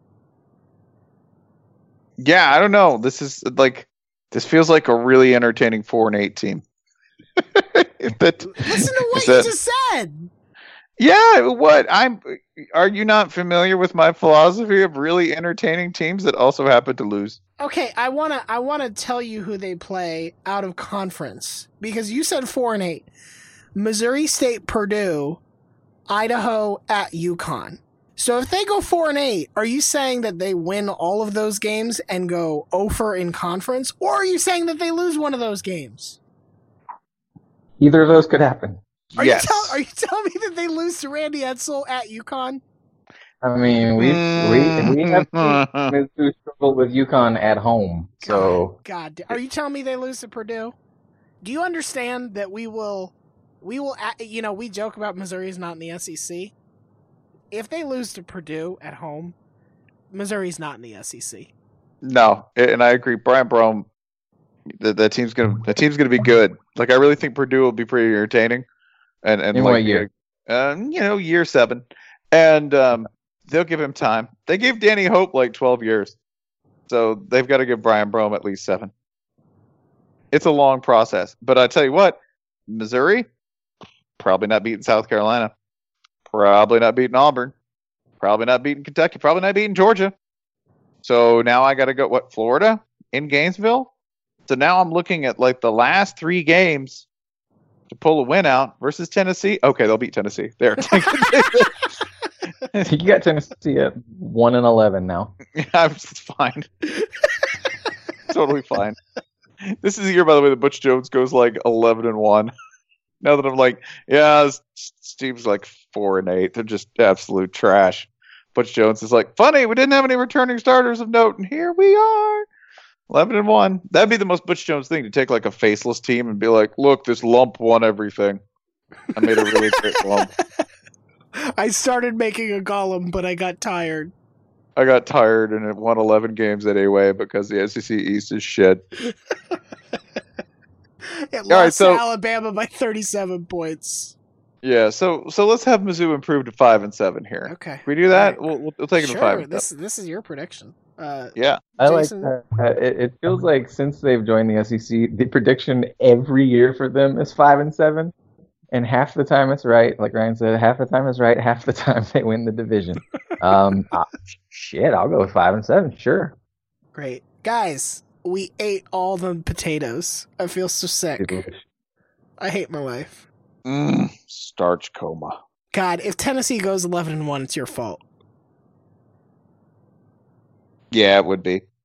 Yeah, I don't know. This feels like a really entertaining 4-8 team. Listen to what you just said. Yeah, what? Are you not familiar with my philosophy of really entertaining teams that also happen to lose? Okay, I wanna tell you who they play out of conference because you said 4-8. Missouri State, Purdue, Idaho at UConn. So if they go 4-8, are you saying that they win all of those games and go 0 in conference, or are you saying that they lose one of those games? Either of those could happen. Are you telling me that they lose to Randy Edsall at UConn? I mean, we have to struggle with UConn at home. So God, are you telling me they lose to Purdue? Do you understand that we will, you know, we joke about Missouri's not in the SEC. If they lose to Purdue at home, Missouri's not in the SEC. No, and I agree. Brian Brohm, the team's gonna be good. Like I really think Purdue will be pretty entertaining. And in like, what year? Year 7, and they'll give him time. They gave Danny Hope like 12 years, so they've got to give Brian Brohm at least 7. It's a long process, but I tell you what, Missouri probably not beating South Carolina, probably not beating Auburn, probably not beating Kentucky, probably not beating Georgia. So now I got to go Florida in Gainesville. So now I'm looking at like the last 3 games to pull a win out versus Tennessee. Okay, they'll beat Tennessee. There. You got Tennessee at 1-11 now. Yeah, it's fine. Totally fine. This is the year, by the way, that Butch Jones goes like 11-1. Now that I'm like, yeah, this team's like 4-8. They're just absolute trash. Butch Jones is like, funny, we didn't have any returning starters of note, and here we are. 11-1. That'd be the most Butch Jones thing, to take like a faceless team and be like, look, this lump won everything. I made a really great lump. I started making a golem, but I got tired. I got tired and it won 11 games anyway because the SEC East is shit. It lost to Alabama by 37 points. Yeah, so let's have Mizzou improve to 5-7 here. Okay. If we do that, right. we'll take it to 5. This is your prediction. Yeah, I Jason? like that. It feels like since they've joined the SEC, the prediction every year for them is 5-7, and half the time it's right. Like Ryan said, half the time it's right, half the time they win the division. Shit, I'll go with 5-7. Sure. Great, guys. We ate all the potatoes. I feel so sick. I hate my life. Starch coma. God, if Tennessee goes 11-1, it's your fault. Yeah, it would be.